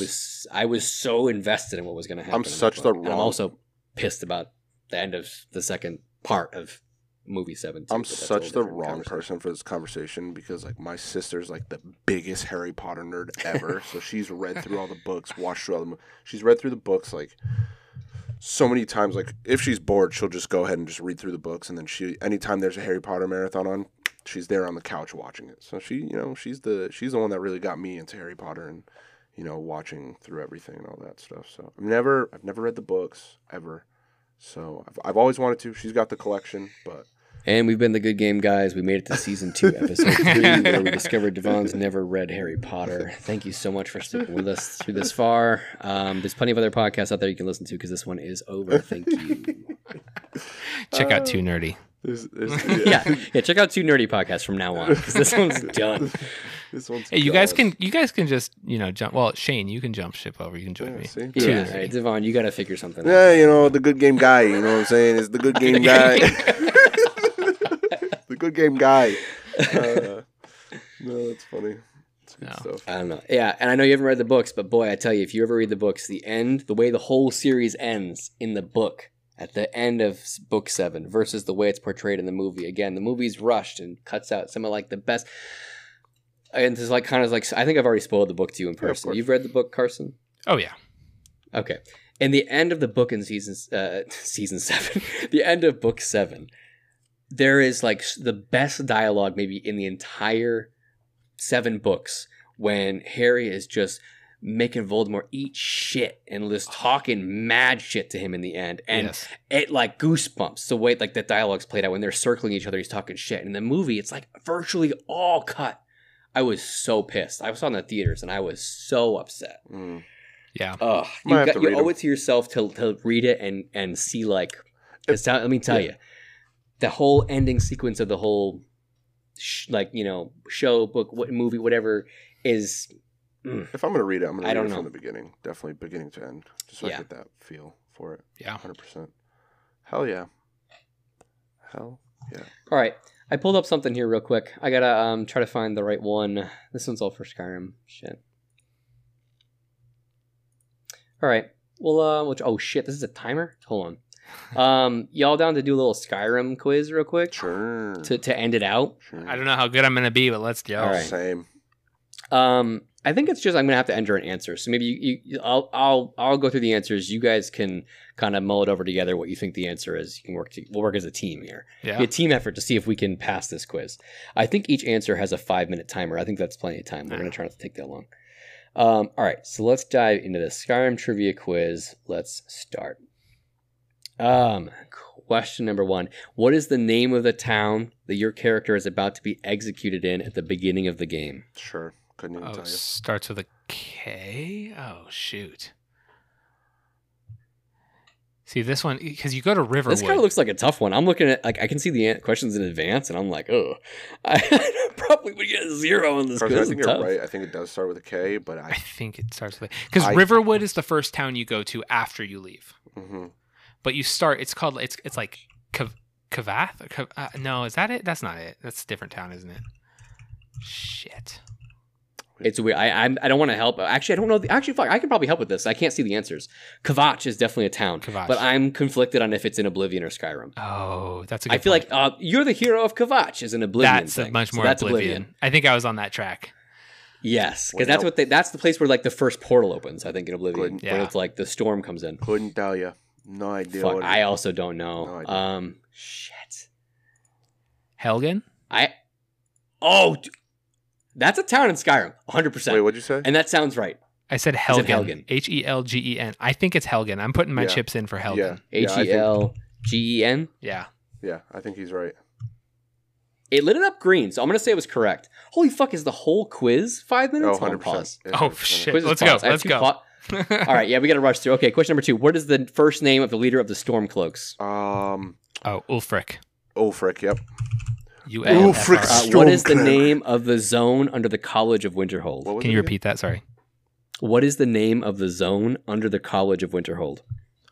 I was so invested in what was going to happen. I'm in that such book. the And I'm wrong- also pissed about the end of the second part of movie 7. Too, I'm but that's a such whole the different wrong conversation. person for this conversation because like my sister's like the biggest Harry Potter nerd ever. So she's read through all the books, watched through all the she's read through the books like so many times. Like if she's bored, she'll just go ahead and just read through the books, and then anytime there's a Harry Potter marathon on, she's there on the couch watching it. So she's the one that really got me into Harry Potter and watching through everything and all that stuff. So I've never read the books ever. So I've always wanted to. She's got the collection, but And we've been the Good Game Guys. We made it to season 2, episode 3, where we discovered Devon's never read Harry Potter. Thank you so much for sticking with us through this far. There's plenty of other podcasts out there you can listen to because this one is over. Thank you. Check out Too Nerdy. yeah, check out 2 nerdy podcasts from now on because this one's done. This one's Hey, you guys can just jump. Well, Shane, you can jump ship over. You can join me. see? Too Yeah, nerdy. right, Devon, you got to figure something out. Yeah, the good game guy. You know what I'm saying? It's the good game guy. The good game guy. No, that's funny. That's good No. stuff. I don't know. Yeah, and I know you haven't read the books, but boy, I tell you, if you ever read the books, the way the whole series ends in the book, at the end of book 7 versus the way it's portrayed in the movie. Again, the movie's rushed and cuts out some of like the best. And it's like kind of like, I think I've already spoiled the book to you in of person. course. You've read the book, Carson? Oh yeah. Okay. In the end of the book in season 7, the end of book 7, there is like the best dialogue maybe in the entire 7 books when Harry is just making Voldemort eat shit and just talking mad shit to him in the end. And Yes. it like goosebumps the way like the dialogue's played out when they're circling each other. He's talking shit. And in the movie, it's like virtually all cut. I was so pissed. I was on the theaters and I was so upset. Mm. Yeah. Ugh, Might have to you read owe 'em. it to yourself to read it and see like. Let me tell you, the whole ending sequence of the whole, show, book, movie, whatever is. If I'm gonna read it, I'm I gonna don't read it know. from the beginning. Definitely beginning to end. Just so I Yeah. get that feel for it. Yeah. 100%. Hell yeah. Hell yeah. All right, I pulled up something here real quick. I gotta try to find the right one. This one's all for Skyrim. Shit. All right. Well, oh shit, this is a timer. Hold on. Y'all down to do a little Skyrim quiz real quick Sure. to end it out? Sure. I don't know how good I'm gonna be, but let's go. All right. Same. I think it's just I'm gonna have to enter an answer. So maybe I'll go through the answers. You guys can kind of mull it over together. What you think the answer is. You can we'll work as a team here. Yeah. Be a team effort to see if we can pass this quiz. I think each answer has a 5-minute timer. I think that's plenty of time. We're gonna try not to take that long. All right, so let's dive into the Skyrim trivia quiz. Let's start. Question number 1: what is the name of the town that your character is about to be executed in at the beginning of the game? Sure. Couldn't even Oh, tell you. starts with a K. Oh shoot. See this one because you go to Riverwood. This kind of looks like a tough one. I'm looking at I can see the questions in advance, and I'm like, oh, I probably would get a 0 on this Carson, I quiz. think It's you're tough. right. I think it does start with a K, but I think it starts with because I- Riverwood is the first town you go to after you leave. hmm But you start. It's called. It's like Kavath. No, is that it? That's not it. That's a different town, isn't it? Shit. It's weird. I don't want to help. Actually, I don't know. Actually, fuck, I can probably help with this. I can't see the answers. Kvatch is definitely a town, Kvatch. but I'm conflicted on if it's in Oblivion or Skyrim. Oh, that's a good I feel point. like you're the hero of Kvatch is an Oblivion. That's thing. a much So more that's Oblivion. I think I was on that track. Yes, Wait, because that's no. what that's the place where like the first portal opens. I think in Oblivion, Couldn't- when yeah. it's like the storm comes in. couldn't tell you. No idea. Fuck, what it I is. also don't know. No idea. Shit. Helgen. That's a town in Skyrim, 100%. Wait, what'd you say? And that sounds right. I said it Helgen. Helgen? Helgen. I think it's Helgen. I'm putting my Yeah. chips in for Yeah. Helgen. Helgen. Yeah. Yeah, I think he's right. It lit it up green, so I'm gonna say it was correct. Holy fuck! Is the whole quiz 5 minutes? Oh, Hold on, 100%. pause. Yeah, Oh 100%. shit. Quiz is Let's go. paused. I have Let's two go. All right, yeah, we gotta rush through. Okay, question number 2. What is the first name of the leader of the Stormcloaks? Oh, Ulfric. Ulfric, yep. Ulfric. Ulfric. What is the Stormcloak. name of the zone under the College of Winterhold? What was Can it you again? repeat that? Sorry. What is the name of the zone under the College of Winterhold?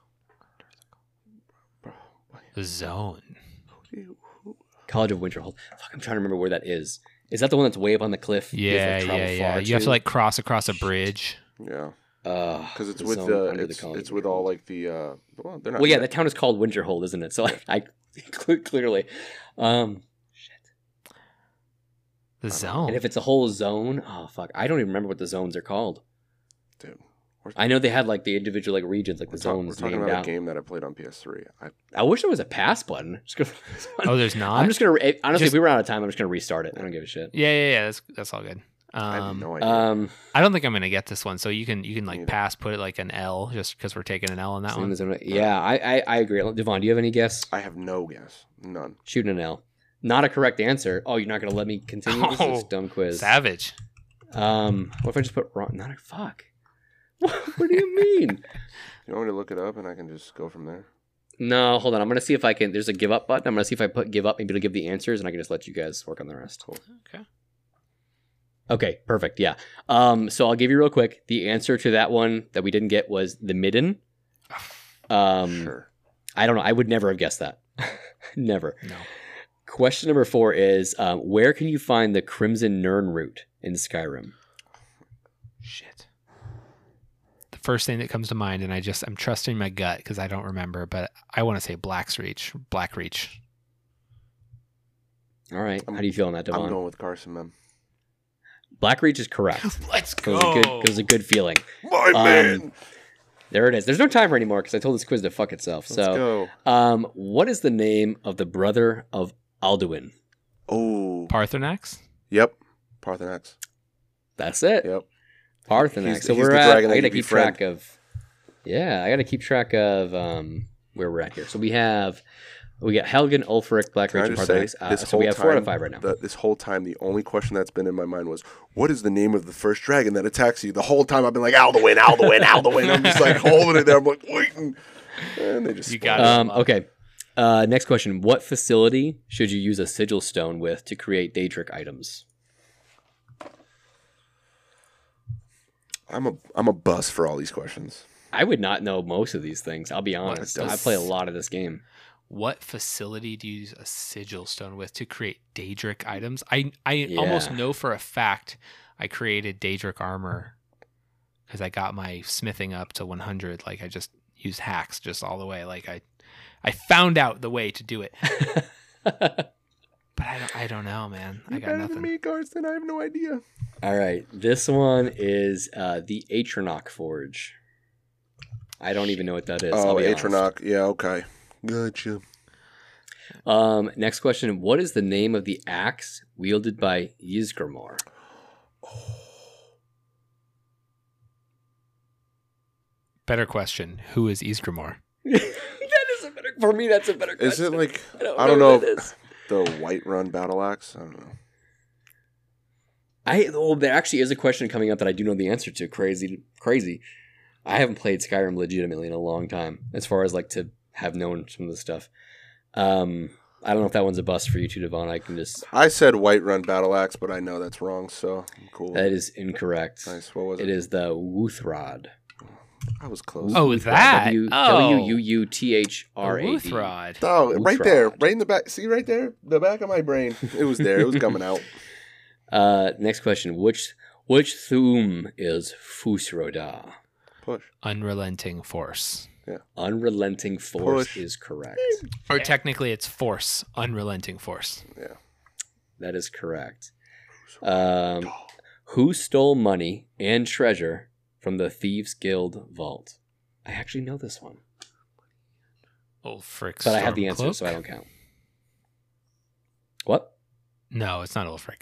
Zone. College of Winterhold. Fuck, I'm trying to remember where that is. Is that the one that's way up on the cliff? You Yeah, have to, like, travel yeah. far You have to? to like cross across a bridge. Yeah, because because it's with it's with all like the well, they're not. Well, yeah, the town is called Winterhold, isn't it? So I clearly, The zone. and if it's a whole zone, oh fuck, I don't even remember what the zones are called. Dude, I know they had like the individual like regions, like the we're zones talking named about out. a game that I played on PS3. I wish there was a pass button. Just gonna, Oh, there's not. I'm just gonna honestly, Just- if we run out of time, I'm just gonna restart it. I don't give a shit. Yeah. That's all good. I have no idea. I don't think I'm gonna get this one. So you can like Neither. pass, put it like an L, just because we're taking an L on that same one. as yeah, I agree. Devon, do you have any guess? I have no guess. None. Shoot an L. Not a correct answer. Oh, you're not gonna let me continue? This is Oh, a dumb quiz. Savage. What if I just put wrong? Not a fuck. What do you mean? You want me to look it up and I can just go from there? No, hold on. I'm gonna see if I can. There's a give up button. I'm gonna see if I put give up. Maybe it'll give the answers, and I can just let you guys work on the rest. Cool. Okay. Okay, perfect. Yeah. So I'll give you real quick. The answer to that one that we didn't get was the Midden. Sure. I don't know. I would never have guessed that. Never. No. Question number 4 is where can you find the Crimson Nirn route in Skyrim? Shit. The first thing that comes to mind, and I'm trusting my gut because I don't remember, but I want to say Blackreach. All right. How do you feel on that, I'm Devon? going with Carson, man. Blackreach is correct. Let's It was a good feeling. My man. There it is. There's no timer anymore because I told this quiz to fuck itself. Let's So, go. what is the name of the brother of Alduin? Oh. Paarthurnax. Yep. Parthenax. That's it. Yep. Parthenax. So he's we're the at. dragon I that gotta you keep track befriend. of. Yeah, I gotta keep track of where we're at here. So we got Helgen, Ulfric, Black Can I Rage, and just say, Parthenax. So we have 4 out of 5 right now. This whole time, the only question that's been in my mind was, what is the name of the first dragon that attacks you? The whole time I've been like, Alduin, Alduin, Alduin. I'm just like holding it there. I'm like, waiting. And they just You split got it. it. Okay. Next question. What facility should you use a sigil stone with to create Daedric items? I'm a bust for all these questions. I would not know most of these things. I'll be honest. does- I play a lot of this game. What facility do you use a sigil stone with to create Daedric items? I Yeah. almost know for a fact I created Daedric armor because I got my smithing up to 100. Like I just used hacks just all the way. Like I found out the way to do it, but I don't know, man. I You're got better nothing. than me, Garston. I have no idea. All right. This one is the Atronach Forge. I don't even know what that is. I'll Oh, be honest. Atronach. Yeah, okay. Gotcha. Next question. What is the name of the axe wielded by Ysgramor? Better question: who is Ysgramor? That is a better, for me, that's a better question. Is it like, I don't know know what it if is. the Whiterun battle axe? I don't know. There actually is a question coming up that I do know the answer to. Crazy. I haven't played Skyrim legitimately in a long time, as far as like to have known some of the stuff. I don't know if that one's a bust for you too, Devon. I can just. I said Whiterun battle axe, but I know that's wrong, so I'm cool. That is incorrect. Nice. What was it? It is the Wuthrod. I was close. Oh, that. Wuthrad. Wuthrod. Oh, right there. Wuthrod. Right in the back. See right there? The back of my brain. It was there. It was coming out. Next question. Which Thum is Fusroda? Push. Unrelenting force. Unrelenting force Push. is correct. Or technically it's force. Unrelenting force. Yeah. That is correct. Who stole money and treasure from the Thieves Guild vault? I actually know this one, Ulfric. but I have the answer, Stormcloak? so I don't count. What? No, it's not Ulfric.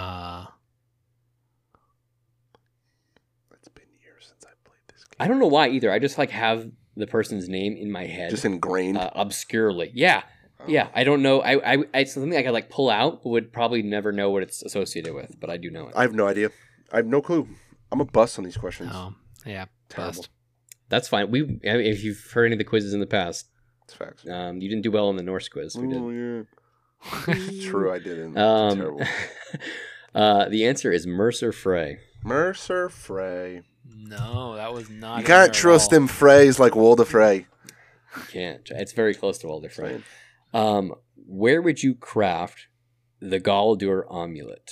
It's been years since I played this game. I don't know why either. I just like have the person's name in my head, Just ingrained. obscurely. Yeah, yeah. I don't know. It's something I could like pull out, but would probably never know what it's associated with. But I do know it. I have no idea. I have no clue. I'm a bust on these questions. Oh, yeah. Terrible. Bust. That's fine. If you've heard any of the quizzes in the past, It's facts. you didn't do well on the Norse quiz. We did. Oh, yeah. It's true, I didn't. Um, Terrible. the answer is Mercer Frey. Mercer Frey. No, that was not. You can't trust them Freys like Walder Frey. You can't. It's very close to Walder Frey. Where would you craft the Galdur amulet?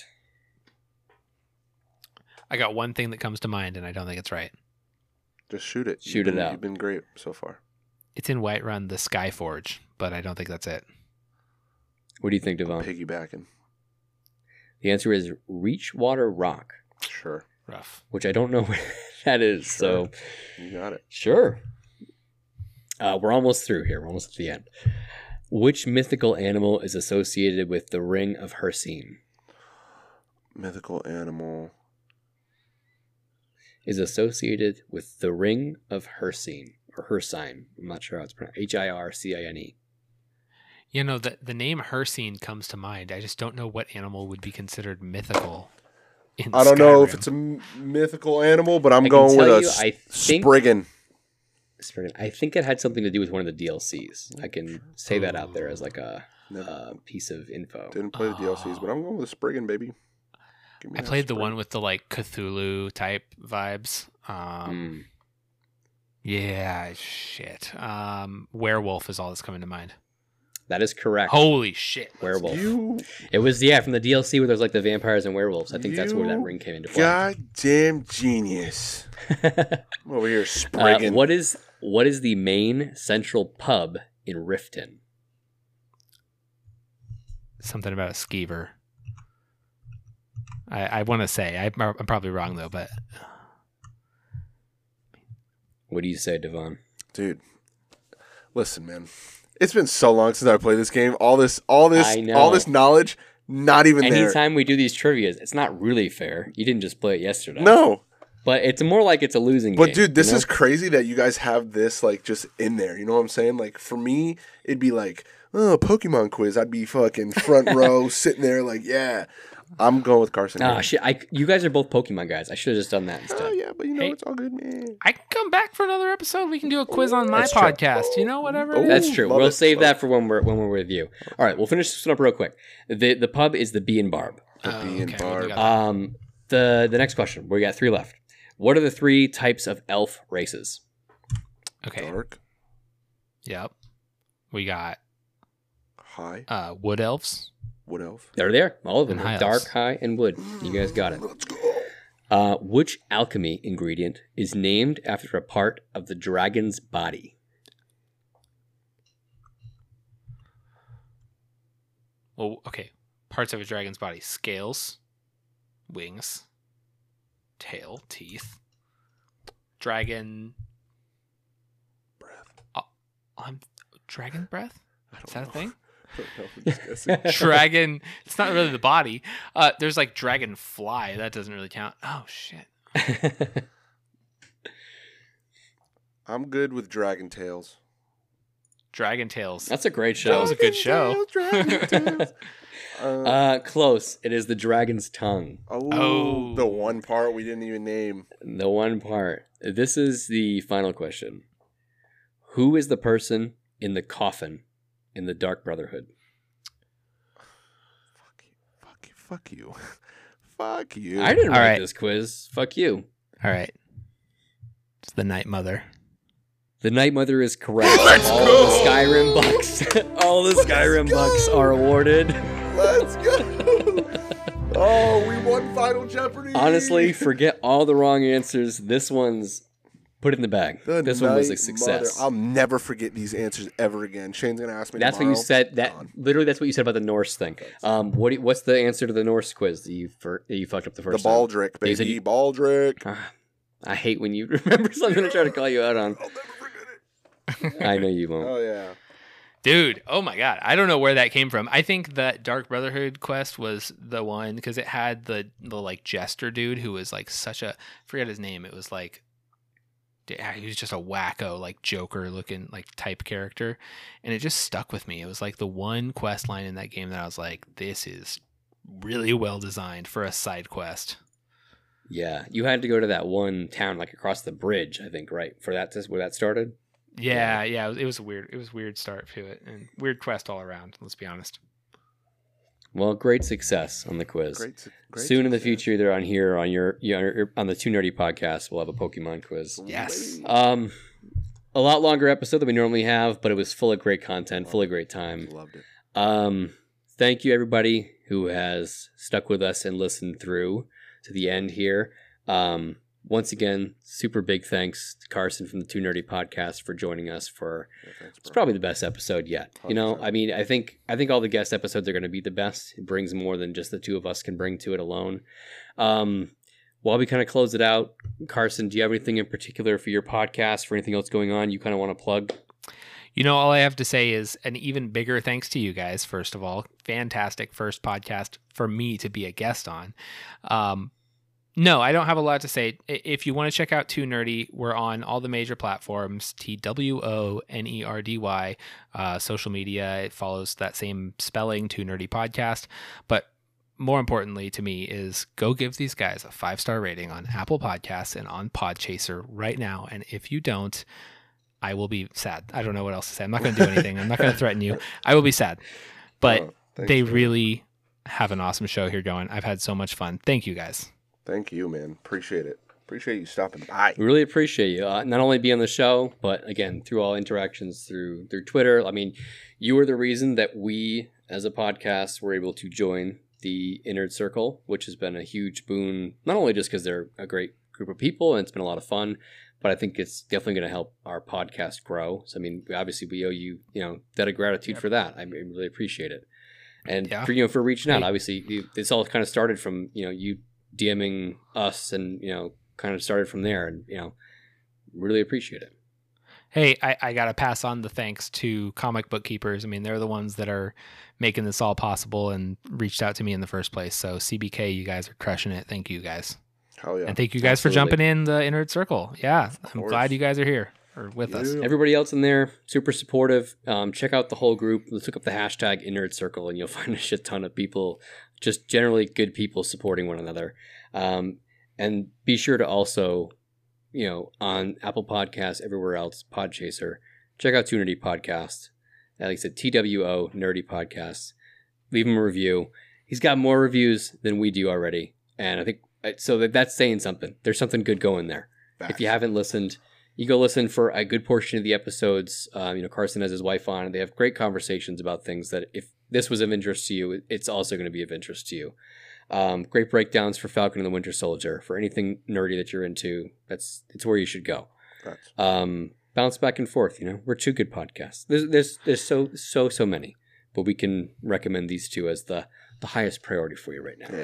I got one thing that comes to mind, and I don't think it's right. Just shoot it. Shoot it out. You've been great so far. It's in Whiterun, the Skyforge, but I don't think that's it. What do you think, Devon? Piggybacking. The answer is Reachwater Rock, Sure. Rough. which I don't know where that is. So, You got it. sure. We're almost through here. We're almost at the end. Which mythical animal is associated with the Ring of Hircine? Mythical animal. Is associated with the Ring of Hircine or Hircine. I'm not sure how it's pronounced. Hircine. You know, the name Hircine comes to mind. I just don't know what animal would be considered mythical. In I don't know if Skyrim. it's a mythical animal, but I'm I can going with tell a you, I think- Spriggan. I think it had something to do with one of the DLCs. I can say that out there as like a piece of info. Didn't play the DLCs, but I'm going with a Spriggan, baby. Give me I that played the Spriggan. one with the like Cthulhu type vibes. Yeah, shit. Werewolf is all that's coming to mind. That is correct. Holy shit. Werewolf. You It was from the DLC where there's like the vampires and werewolves. I think that's where that You ring came into play. goddamn genius. I'm over here Spriggan. what is the main central pub in Riften? Something about a skeever. I want to say. I'm probably wrong though, but What do you say, Devon? Dude, listen, man. It's been so long since I played this game. All this I know. knowledge, not even there. Anytime we do these trivias, it's not really fair. You didn't just play it yesterday. No. But it's more like it's a losing But game. dude, this you know? is crazy that you guys have this like just in there. You know what I'm saying? Like for me, it'd be like, oh, Pokemon quiz. I'd be fucking front row sitting there like, yeah. I'm going with Carson. Ah, here. shit. You guys are both Pokemon guys. I should have just done that instead. Oh yeah, but you know Hey. it's all good, man. I can come back for another episode. We can do a quiz on my That's true. podcast. You know, whatever. Oh. That's true. Love We'll it. save Love that for when we're with you. All right, we'll finish this one up real quick. The pub is the Bee and Barb. Bee and okay, Barb. we got that. The next question. We got 3 left. What are the 3 types of elf races? Okay. Dark, Yep. We got high, wood elves. wood elf. They're there. All of them. And high Dark, elves. high, and wood. You guys got it. Let's go. Which alchemy ingredient is named after a part of the dragon's body? Well, okay. Parts of a dragon's body: scales, wings, tail, teeth, dragon. Breath. Dragon breath. I don't Is that a know. thing? I don't know. I'm just guessing. Dragon. It's not really the body. There's like dragon fly. That doesn't really count. Oh shit. I'm good with Dragon Tales. Dragon tails. That's a great That show. was a good show. Dragon Tales. Close. It is the dragon's tongue. Oh. The one part we didn't even name. The one part. This is the final question. Who is the person in the coffin in the Dark Brotherhood? Fuck you. Fuck you. I didn't All write right. this quiz. Fuck you. All right. It's the Night Mother. The Night Mother is correct. All go! the Skyrim bucks. All the Skyrim go! bucks are awarded. Let's go. Oh, we won Final Jeopardy. Honestly, forget all the wrong answers. This one's put in the bag. The This one was a Night success. Mother. I'll never forget these answers ever again. Shane's gonna ask me. That's what tomorrow. you said. That Gone. literally, that's what you said about the Norse thing. What's the answer to the Norse quiz that you fucked up the The first time? Baldric, You said baby. you- Baldric. Ah, I hate when you remember something to try to call you out on. I'll never forget it. I know you won't. Oh yeah. Dude, oh my god. I don't know where that came from. I think that Dark Brotherhood quest was the one because it had the like jester dude who was like such a forget his name. It was like he was just a wacko like Joker looking like type character, and it just stuck with me. It was like the one quest line in that game that I was like, this is really well designed for a side quest. Yeah, you had to go to that one town like across the bridge, I think, right? For that, where that started. Yeah, it was a weird start to it and weird quest all around. Let's be honest. Well, great success on the quiz. Great Soon in the success. future, either on here or on your on the Two Nerdy podcast, we'll have a Pokemon quiz. Yes. A lot longer episode than we normally have, but it was full of great content, full of great time. Loved it. Thank you everybody who has stuck with us and listened through to the end here. Once again, super big thanks to Carson from the Two Nerdy podcast for joining us for Yeah, thanks, it's bro. probably the best episode yet. You know, 100%. I mean, I think all the guest episodes are going to be the best. It brings more than just the two of us can bring to it alone. While we kind of close it out, Carson, do you have anything in particular for your podcast, for anything else going on you kind of want to plug? You know, all I have to say is an even bigger thanks to you guys, first of all. Fantastic first podcast for me to be a guest on. No, I don't have a lot to say. If you want to check out Two Nerdy, we're on all the major platforms, TWONERDY, social media. It follows that same spelling, Two Nerdy Podcast. But more importantly to me is go give these guys a 5-star rating on Apple Podcasts and on Podchaser right now. And if you don't, I will be sad. I don't know what else to say. I'm not going to do anything. I'm not going to threaten you. I will be sad. But Oh, thanks, they man. really have an awesome show here going. I've had so much fun. Thank you guys. Thank you, man. Appreciate it. Appreciate you stopping by. We really appreciate you. Not only be on the show, but again, through all interactions through Twitter. I mean, you were the reason that we, as a podcast, were able to join the Innerd Circle, which has been a huge boon, not only just because they're a great group of people and it's been a lot of fun, but I think it's definitely going to help our podcast grow. So, I mean, obviously we owe you, debt of gratitude for that. I really appreciate it. And Yeah. for reaching out, Hey. obviously this all kind of started from, you DMing us and, kind of started from there and, really appreciate it. Hey, I got to pass on the thanks to Comic Book Keepers. I mean, they're the ones that are making this all possible and reached out to me in the first place. So CBK, you guys are crushing it. Thank you guys. Hell yeah. And thank you guys for Absolutely. jumping in the Inner Circle. Yeah, I'm course. glad you guys are here or with us. Yeah. Everybody else in there, super supportive. Check out the whole group. Let's look up the hashtag #InNerdCircle, and you'll find a shit ton of people, just generally good people supporting one another. And be sure to also, on Apple Podcasts, everywhere else, Podchaser, check out Two Nerdy Podcast. Like I said, TWO Nerdy Podcast. Leave him a review. He's got more reviews than we do already, and I think so. That's saying something. There's something good going there. Facts. If you haven't listened, you go listen for a good portion of the episodes. Carson has his wife on, and they have great conversations about things that if this was of interest to you, it's also going to be of interest to you. Great breakdowns for Falcon and the Winter Soldier. For anything nerdy that you're into, it's where you should go. Facts. Bounce back and forth. We're two good podcasts. There's so many, but we can recommend these two as the highest priority for you right now.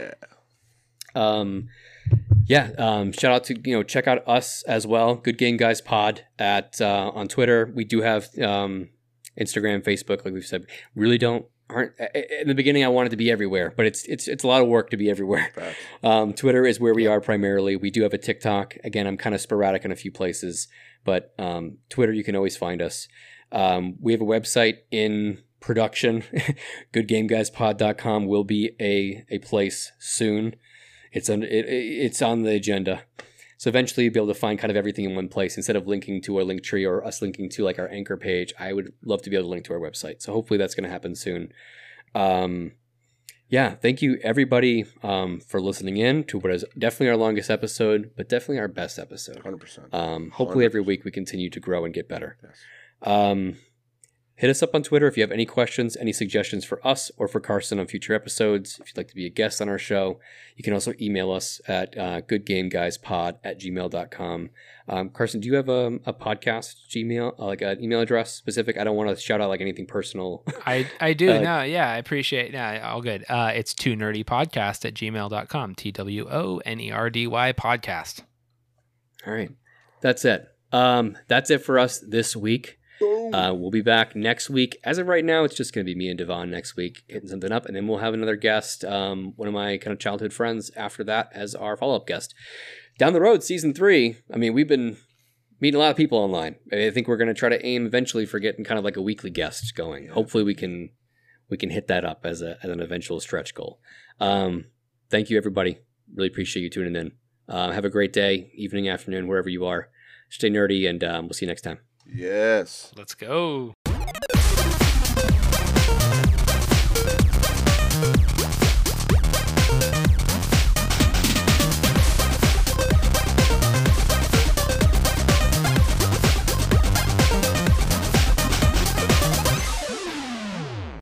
Shout out to check out us as well. Good Game Guys Pod on Twitter. We do have Instagram, Facebook, like we've said. Really aren't in the beginning. I wanted to be everywhere, but it's a lot of work to be everywhere. Twitter is where we are primarily. We do have a TikTok. Again, I'm kind of sporadic in a few places, but Twitter, you can always find us. We have a website in production. GoodGameGuysPod.com will be a place soon. It's on the agenda. So eventually you'll be able to find kind of everything in one place instead of linking to a link tree or us linking to like our anchor page. I would love to be able to link to our website. So hopefully that's going to happen soon. Thank you everybody for listening in to what is definitely our longest episode, but definitely our best episode. 100%. Hopefully every week we continue to grow and get better. Yes. Hit us up on Twitter if you have any questions, any suggestions for us or for Carson on future episodes. If you'd like to be a guest on our show, you can also email us at goodgameguyspod@gmail.com. Carson, do you have a podcast Gmail, like an email address specific? I don't want to shout out like anything personal. I do. I appreciate. All good. It's twonerdypodcast@gmail.com. TWONERDY podcast. All right. That's it. That's it for us this week. We'll be back next week. As of right now, it's just going to be me and Devon next week hitting something up, and then we'll have another guest, one of my kind of childhood friends after that as our follow-up guest. Down the road, season 3, we've been meeting a lot of people online. I think we're going to try to aim eventually for getting kind of like a weekly guest going. Hopefully we can hit that up as an eventual stretch goal. Thank you, everybody. Really appreciate you tuning in. Have a great day, evening, afternoon, wherever you are. Stay nerdy, and we'll see you next time. Yes. Let's go.